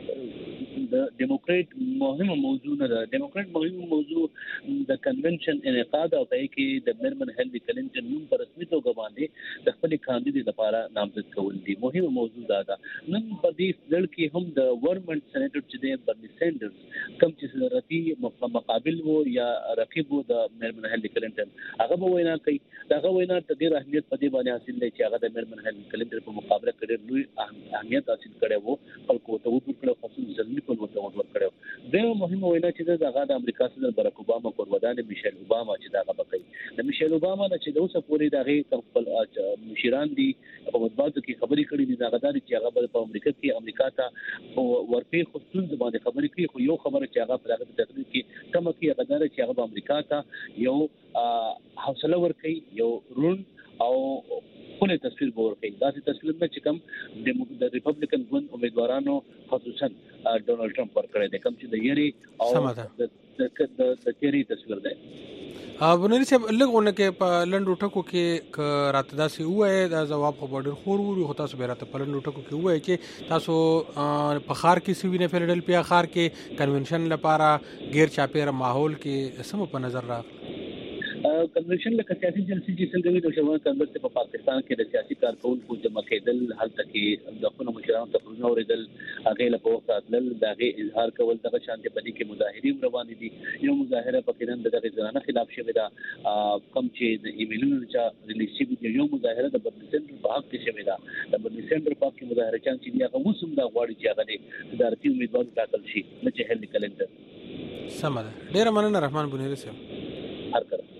د ډیموکرات مهمه موضوع نه ده ډیموکرات مهمه موضوع د کنونشن انعقاد او پای کې د میرمن هیلری کلینټن نوم په رسمي توګه باندې د خپل کاندید لپاره نامزد کول دي مهمه موضوع ده نن په دې ځل کې هم د ورمنټ سېنیټر چې د برني سینډرز کوم چې صدارتي مقابل وو یا رقیب وو د میرمن هیلری کلینټن هغه به وینا کوي دغه وینا ته ډیر اهمیت په دې باندې حاصل دی چې هغه د میرمن هیلری کلینټن په مقابله کې لوی اهمیت حاصل کړی وو خلکو ته وکړو خصوصي ځلني په وته ور کړو دا مهمه وینا چې د د امریکا صدر باراک اوباما کورودان میشل اوباما چې دا غوښتي د میشل اوباما چې د اوسه پورې دغه خپل مشیران دي په مطبوعاتو کې خبرې کړې دي دا غدار چې هغه په امریکا کې امریکا ته ورپی خصوصي باندې خبرې کوي خو یو خبره چې هغه په دغه تقریر کې کوم کې غدار چې هغه په امریکا ته یو حوصله ورکړي یو رون او خپل تصویر ورکړي دا تصویر نه چې کوم د ریپبلیکن ګوند امیدوارانو خصوصا ډونالد ټرمپ ورکړي د کوم چې د یری او د تیری تصویر ده ابونری صاحب لګونه کې په لندو ټکو کې راته داسې وای دا جواب خو ډېر خور وو خو تاسو به راته په لندو ټکو کې وای چې تاسو په خار کې سوینه فیلډلفیا خار کې کنونشن لپاره غیر چاپیره ماحول کې سم په نظر راغله کنونشن له سیاسي جلسې چې څنګه وي د شوان کنورت په پاکستان کې د سیاسي کارکونکو جمع کېدل هلته کې د خپل مشرانو تقریرونه اوریدل هغه له په وخت دل دغه اظهار کول دغه شانتي بدی کې مظاهرې روان دي یو مظاهره په کې نن دغه ځانه خلاف شوی دا کم چې د ایمیلونو چې ریلیز شوی یو مظاهره د برني سینډر په حق کې شوی دا د برني سینډر په حق کې مظاهره چان چې هغه وسم دا غواړي چې هغه صدارتي امیدوار ټاکل شي نه چې هیلری کلینټن سمه ده ډیر مننه رحمان بونیری صاحب هر کله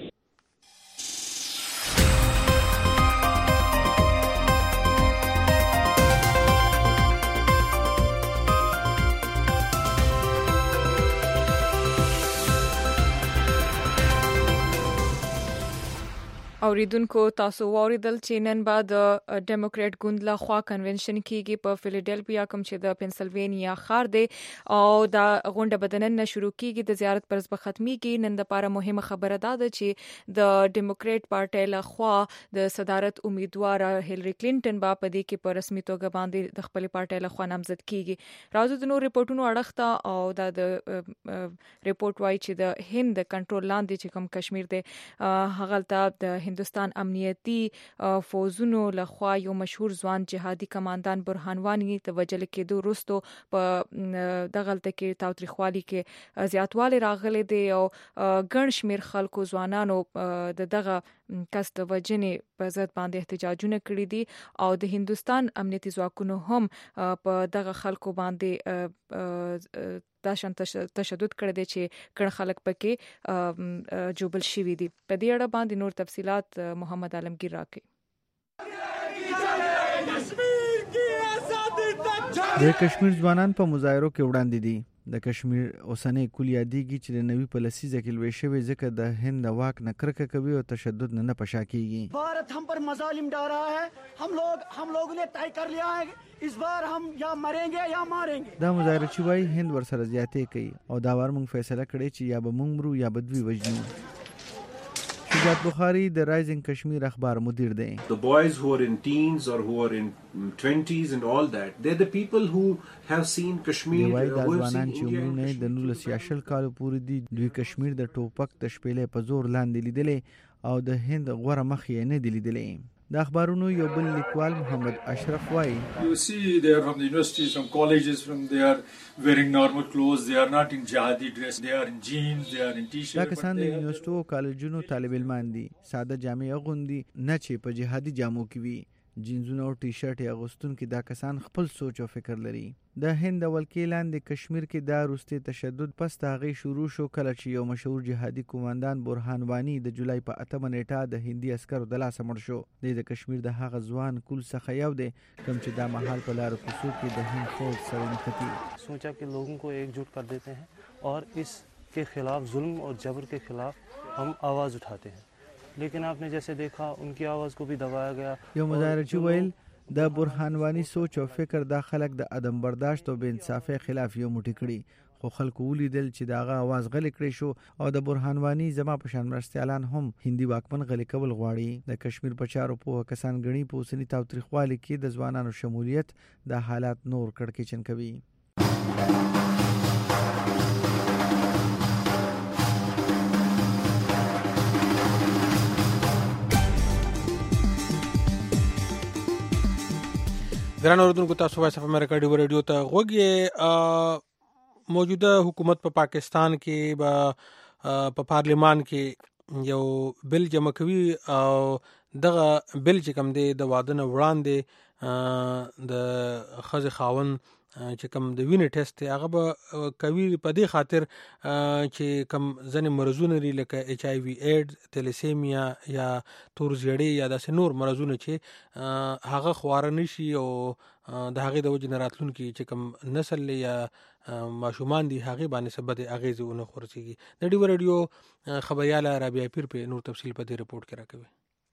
اوریدونکو تاسو وریدل چې نن بعد ډیموکرات ګوند له خوا کنونشن کیږي په فیلډلفیا کوم چې د پنسلوینیا ښار دی او دا غونډه بدنن نه شروع کیږي د زیارت پرز به ختمي کې نن د لپاره مهمه خبره ده چې د ډیموکرات پارټي له خوا د صدارت امیدوار هیلری کلینټن با په دې کې په رسمي توګه باندې د خپل پارټي له خوا نامزد کیږي راځو د نور ریپورتونو اړخته او دا د ریپورت وایي چې د هند کنټرول لاندې چې کوم کشمیر دی هغه ته د هند هندستان امنیتي فوزونو لخوا یو مشهور ځوان جهادي کمانډان برهان وانی ته وجل کېدو وروسته په دغلته کې تاوتریخوالي کې زیاتوالی راغلی دی او ګڼ شمېر خلکو ځوانانو د دغه کس د وجنې په ضد باندې احتجاجونه کړي دي او د هندستان امنیتي ځواکونو هم په دغه خلکو باندې دا شان تشدد کړی دی چې کړه خلک پکې جوبل شوي دي. په دې اړه باندې نور تفصيلات محمد عالمگیر راکړي. د کشمیر ځوانان په مظاهرو کې وړاندې دي. د کشمیر اوسنۍ کل یادېږي چې د نوي په لسیزه کې لوی شوی ځکه د هند د واک نه کرکه کوي او تشدد نه نه پشا کیږي. भारत हम पर मजालिम डाल रहा है. हम लोग हम लोगों ने तय कर लिया है इस बार हम या मरेंगे या मारेंगे. دا مظاهره چې وایي هند ورسره زیاتې کوي او دا وار موږ فیصله کړې چې یا به موږ مرو یا به دوی وژنو. شجاعت بخاری د رایزنګ کشمیر اخبار مدیر دی. The boys who are in teens or who are in twenties and all that, they're the people who have seen Kashmir. دی وایي دا ځوانان چې عمرونه د نولس یا شل کالو پورې دي دوی کشمیر د ټوپک د شپېلې په زور لاندې لیدلې او د هند غوره مخ یې نه دی لیدلې. د اخبارونو یو بل لیکوال محمد اشرف وایي You see they are from the universities, from colleges, from they are wearing normal clothes, they are not in jihadi dress, they are in jeans, they are in t-shirt. دا کسان د یونیورسيټو او کالجونو طالب علمان دي. ساده جامې اغوندي نه چې په جهادي جامو کې وي. جینزونه او ټي شرټ یې اغوستون کې دا کسان خپل سوچ او فکر لري. د هند ولکې لاندې کشمیر کې دا وروستي تشدد پس د هغې شروع شو کله چې یو مشهور جهادي کمانډان برهان وانی د جولای په اتمه نیټه د هندي عسکرو د لاسه مړ شو. د کشمیر د هغه ځوان کل څخه یو دی کوم چې دا مهال په لارو کوڅو کې د هند فوج سره نښتي. सोचा कि लोगों को एकजुट कर देते हैं और इसके खिलाफ जुल्म और जबर के खिलाफ हम आवाज़ उठाते हैं. लेकिन आपने जैसे देखा उनकी आवाज़ को भी दबाया गया. یو مظاهره چې ویل د برهانوانی سوچ او فکر د خلک د عدم برداشت او بې انصافۍ خلاف یو موټی کړي خو خلکو ولیدل چې داغه आवाज غلې کړی شو او د برهانوانی زما په شان مرستيالان هم هندي واکمن غلې کول غواړي. د کشمیر په چارو په کسان غني په اوسنی تاوتریخوالي کې د ځوانانو شمولیت د حالات نور کړکېچن کوي. ګران اوردونکو تاسو وایس اف امریکا ډیو ریډیو ته غوږی. موجوده حکومت په پا پاکستان کې به په پارلیمان کې یو بل جمع کوي او دغه بل چې کوم دی د واده نه وړاندې د ښځې خاوند چې کوم د وینې ټیسټ دی هغه به کوي په دې خاطر چې کوم ځینې مرضونه لري لکه ایچ آی وي ایډز تلیسیمیا یا تور زیړی یا داسې نور مرضونه چې هغه خواره نشي او د هغې د وجې نه راتلونکي چې کوم نسل یا ماشومان دي هغې باندې څه بدې اغېزې ونه غورځېږي. د ډیو ریډیو خبریاله رابعه پیر په نور تفصیل په دې رپورټ کې راکوي.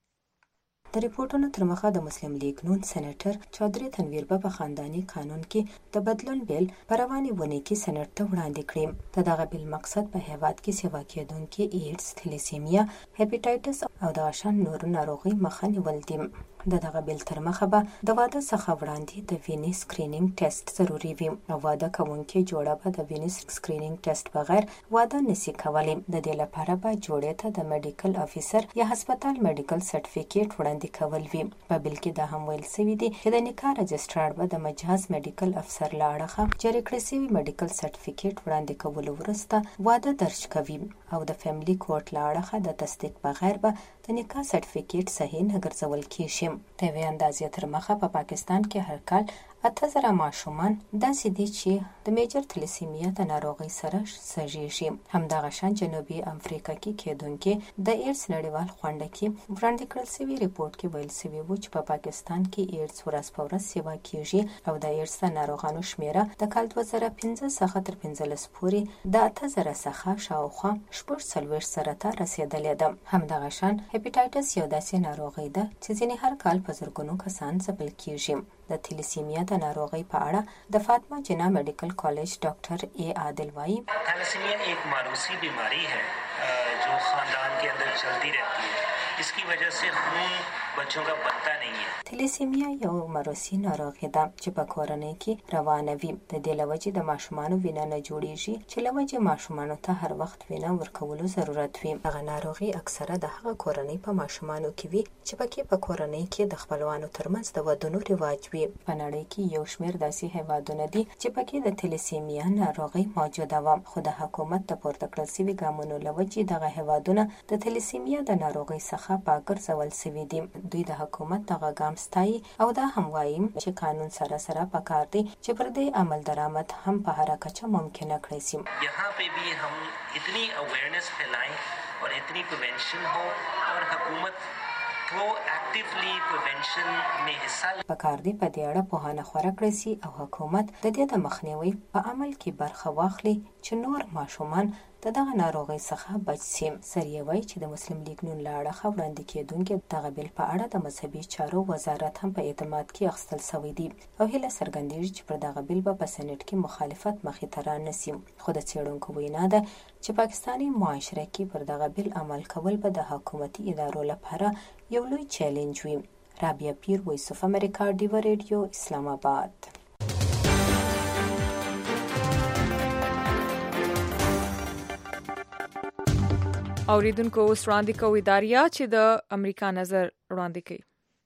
د ریپورتونو تر مخه د مسلم لیگ نون سېنیټر چودھری تنویر په خاندانی قانون کې د بدلون بیل په رواني ونې کې سېنیټ ته وړاندې کړی. د دغه بیل مقصد په هیواد کې سیوا کېدونکو ایډز، تلیسیمیا، هپیټایټس او د شان نورو ناروغي مخه نیول دي. د دغه بیل تر مخه به د واده څخه وړاندې د وینې سکرینینګ ټیسټ ضروری وي او واده کوونکي جوړه به د وینې سکرینینګ ټیسټ بغیر واده نشي کولی. د دې لپاره به جوړې ته د میډیکل افیسر یا هسپتال میډیکل سرټیفیکیټ وړاندې کول وي. په بیل کې دا هم ویل شوی دی چې د نکاح رجسټرار به د مجهز میډیکل افسر له اړخه جاری کړی شوی میډیکل سرټیفیکیټ وړاندې کولو وروسته واده درج کوي او د فیملی کورټ له اړخه د تصدیق بغیر به د نکاح سرټیفیکیټ صحیح نه ګرځول کیږي. د وی اندازې تر مخه په پا پاکستان کې هر کال اته زره ماشومان داسې دي چې د میجر تلیسیمیا د ناروغۍ سره سږیږي. همدغه شان جنوبي افریقا کې کېدونکي د ایډز نړیوال غونډه کې وړاندې کړل شوي ریپورت کې ویل شوي وو چې په پاکستان کې ایډز ورځ په ورځ سیوا کیږي او د ایډز د ناروغانو شمیره د کال دوه زره پنځه څخه تر پنځلس پورې د اته زره څخه شاوخوا شپږ څلوېښت زره ته رسېدلې ده. همدغه شان هپیټایټس یو داسې ناروغي ده چې ځینې هر کال په زرګونو کسان ځپل کیږي. د تلیسیمیا د ناروغۍ په اړه د فاطمه جنا میډیکل کالج ڈاکٹر اے عادل وائی تھیلیسیمیا ایک مانوسی بیماری ہے جو خاندان کے اندر چلتی رہتی ہے. اس کی وجہ سے خون बच्चों का बनता नहीं है. تلیسیمیا یو مروسی ناروغي ده چې په کورنۍ کې روانه وي. د دې لوجې د ماشومانو وینه نه جوړیږي چې لوجې ماشومانو ته هر وخت وینه ورکولو ضرورت وي. هغه ناروغي اکثره د هغه کورنۍ په ماشومانو کې وي چې پکې په کورنۍ کې د خپلوانو ترمنځ د ودونو رواج وي. په نړۍ کې یو شمېر داسې هیوادونه دي چې پکې د تلیسیمیا ناروغي موجوده وه، خو د حکومت د پورته کړل شوي ګامونو لوجې دغه هیوادونه د تلیسیمیا د ناروغۍ څخه پاکرځول شوي دي. دوی د حکومت دغه ګام ستایي او دا هم وایي چې قانون سره سره پکار دی چې پر دې عمل درآمد هم په هر کچه ممکنه کړی شي. यहाँ पे भी हम इतनी अवेयरनेस फैलाएं और इतनी प्रिवेंशन हो और हुकूमत proactively prevention में हिस्सा پکار دی په دې اړه پوهانه خوره کړی شي او حکومت د دې د مخنیوي په عمل کې برخه واخلي چې نور ماشومان د دغه ناروغۍ څخه بچ شي. سریه وایي چې د مسلم لیگ نون له اړخه وړاندې کېدونکي دغه بیل په اړه د مذهبي چارو وزارت هم په اعتماد کې اخیستل شوی دی او هیله څرګندېږي چې پر دغه بیل به په سېنټ کې مخالفت مخې ته رانسي. خو د څېړونکو وینا ده چې پاکستاني معاشره کې پر دغه بیل عمل کول به د حکومتي ادارو لپاره یو لوی چیلنج وي. رابعه پیر، وایس اف امریکا، ډیوا ریډیو، اسلام آباد. اوریدونکو اوس وړاندې کوي داریا چې د امریکا نظر وړاندې کوي.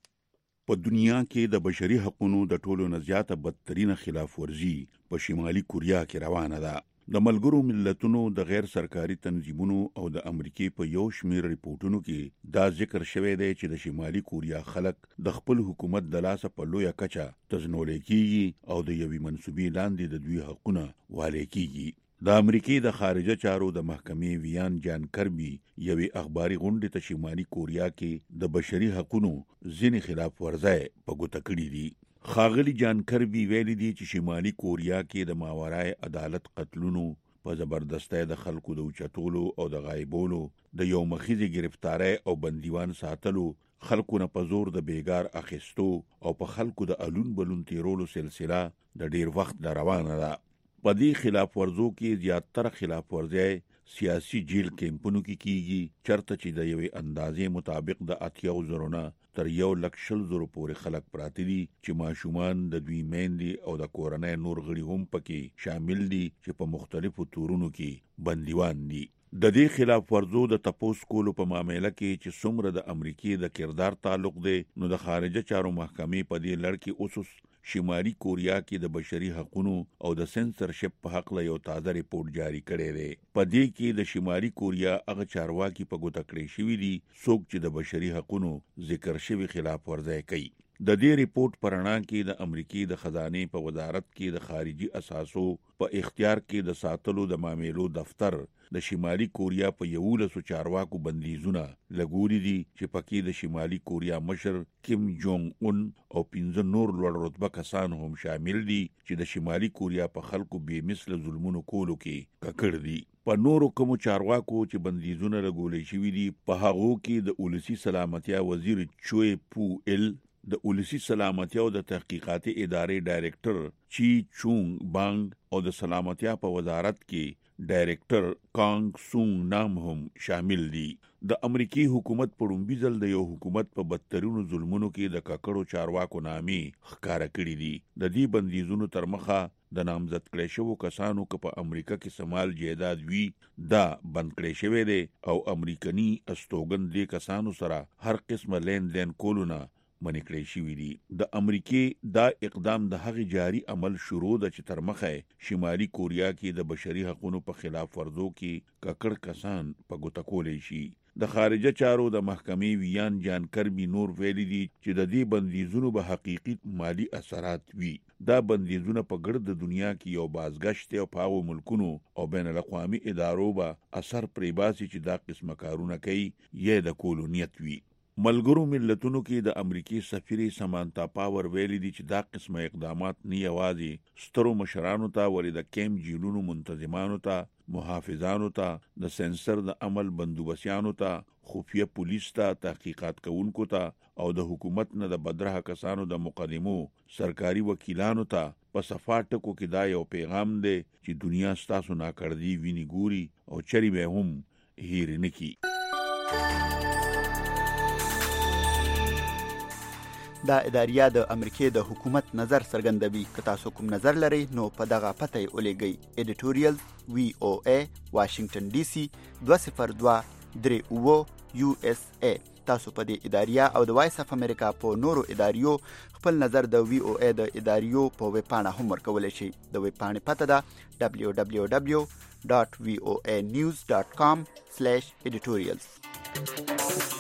په دنیا کې د بشري حقوقو د ټولو نه زیاته بدترینه خلاف ورزي په شمالي کوریا کې روانه ده. د ملګرو ملتونو د غیر سرکاري تنظیمونو او د امریکای په یو شمېر ریپورتونو کې دا ذکر شوی دی چې د شمالي کوریا خلک د خپل حکومت د لاسه په لویه کچه تزنول کیږي او د یوې منسوبې لاندې د دوی حقونه والي کیږي. د امریکای د خارجه چارو د محکمې ویان جان کربي یوې اخباري غونډې ته شمالي کوریا کې د بشري حقوقو ځینې خلاف ورزۍ په ګوته کړي دي. خاغلی جان کربي ویلي دي چې شمالي کوریا کې د ماورای عدالت قتلونو په زبردستۍ د خلکو د اوچتولو او د غایبولو د یو مخیزې گرفتارۍ او بندیوان ساتلو، خلکو نه په زور د بیګار اخیستو او په خلکو د الون بلون تیرولو سلسله د ډیر وخت د روانه ده. په دې خلاف ورزو کې زیاتره خلاف ورزۍ سیاسي جیل کیمپونو کې کیږي، چرته چې د یوې اندازې مطابق د اتیاو زرونه تر یو لک شل زرو پورې خلک پراته دي چې ماشومان د دوی میندې او د کورنۍ نور غړي هم پکې شامل دي چې په مختلفو تورونو کې بندیوان دي. د دې خلاف ورزو د تپوس کولو په معاملې کې چې څومره د امریکای د کردار تعلق دی، نو د خارجه چارو محکمې په دې لړ کې اوسوس شمالي کوریا کې د بشري حقوقو او د سنسرشپ په حق له یو تازه ریپورت جاری کړی دی. په دې کې د شمالي کوریا هغه چارواکي په ګوته کړی شوي دي څوک چې د بشري حقوقو ذکر شوی خلاف ورزۍ کوي. د دې ریپورت پر رڼا کې د امریکای د خزانه په وزارت کې د خارجي اساسو په اختیار کې د ساتلو د معاملو دفتر د شمالي کوریا په یولسو چارواکو بندیزونه لګولي دي چې پکې د شمالي کوریا مشر کیم جونګ اون او پنځه نور لوړ رتبه کسان هم شامل دي چې د شمالي کوریا په خلکو بې مثله ظلمونو کولو کې ککړ دي. په نورو کومو چارواکو چې بندیزونه لګولې شوي دي په هغو کې د اولسي سلامتیا وزیر چوي پو ال، د اولسي سلامتیا او د تحقیقاتي ادارې ډایریکټر چی چونګ بانګ او د سلامتیا په وزارت کې ډایریکټر کانګ سونګ نام هم شامل دي. د امریکای حکومت په لومړي ځل د یو حکومت په بدترینو ظلمونو کې د ککړو چارواکو نامې ښکاره کړي دي. د دې بندیزونو تر مخه د نامزد کړي شوو کسانو که په امریکا کې سمال جایداد وي دا بند کړي شوی دی او امریکایي استوګن دې کسانو سره هر قسمه لین دین کولونه منې کړی شوي دي. د امریکای دا اقدام د هغې جاري عمل شروع ده چې تر مخه شمالي کوریا کې د بشري حقوقو په خلاف ورزو کې ککړ کسان په ګوته کولی شي. د خارجه چارو د محکمې ویان جان کربي نور ویلي دي چې د دې بندیزونو به حقیقي مالی اثرات وي. دا بندیزونه په ګرد د دنیا کې یو بازګشت او په هغو ملکونو او بین الاقوامي ادارو به اثر پرې باسي چې دا قسمه کارونه کوي یا د کولو نیت وي. ملګرو ملتونو کې د امریکای سفیر سمانتا پاور ویلي دي چې دا قسمه اقدامات نه یوازې سترو مشرانو ته ولې د کیم جیلونو منتظمانو ته، محافظانو ته، د سنسر د عمل بندوبسیانو ته، خفیه پولیس ته، تحقیقات کوونکو ته او د حکومت نه د بدرحه کسانو د مقدمو سرکاري وکیلانو ته په صفا ټکو کې دا یو پیغام دی چې دنیا ستاسو ناکردي ویني ګوري او چری به هم هیر نه کی. دا اداریه د امریکای د حکومت نظر څرګندوي. که تاسو کوم نظر لرئ نو په دغه پته یې ولیږئ. ایډیټوریال وی او ای واشنگټن ډي سي دوه صفر دوه درې اوه یو اس ای. تاسو په دې اداریه او د وایس اف امریکا په نورو اداریو خپل نظر د وی او ای د اداریو په ویب پاڼه هم ورکولی شئ. د ویب پاڼې پته ده دبلیو دبلیو دبلیو ډاټ وی او ای نیوز ډاټ کام سلیش ایډیټوریالز.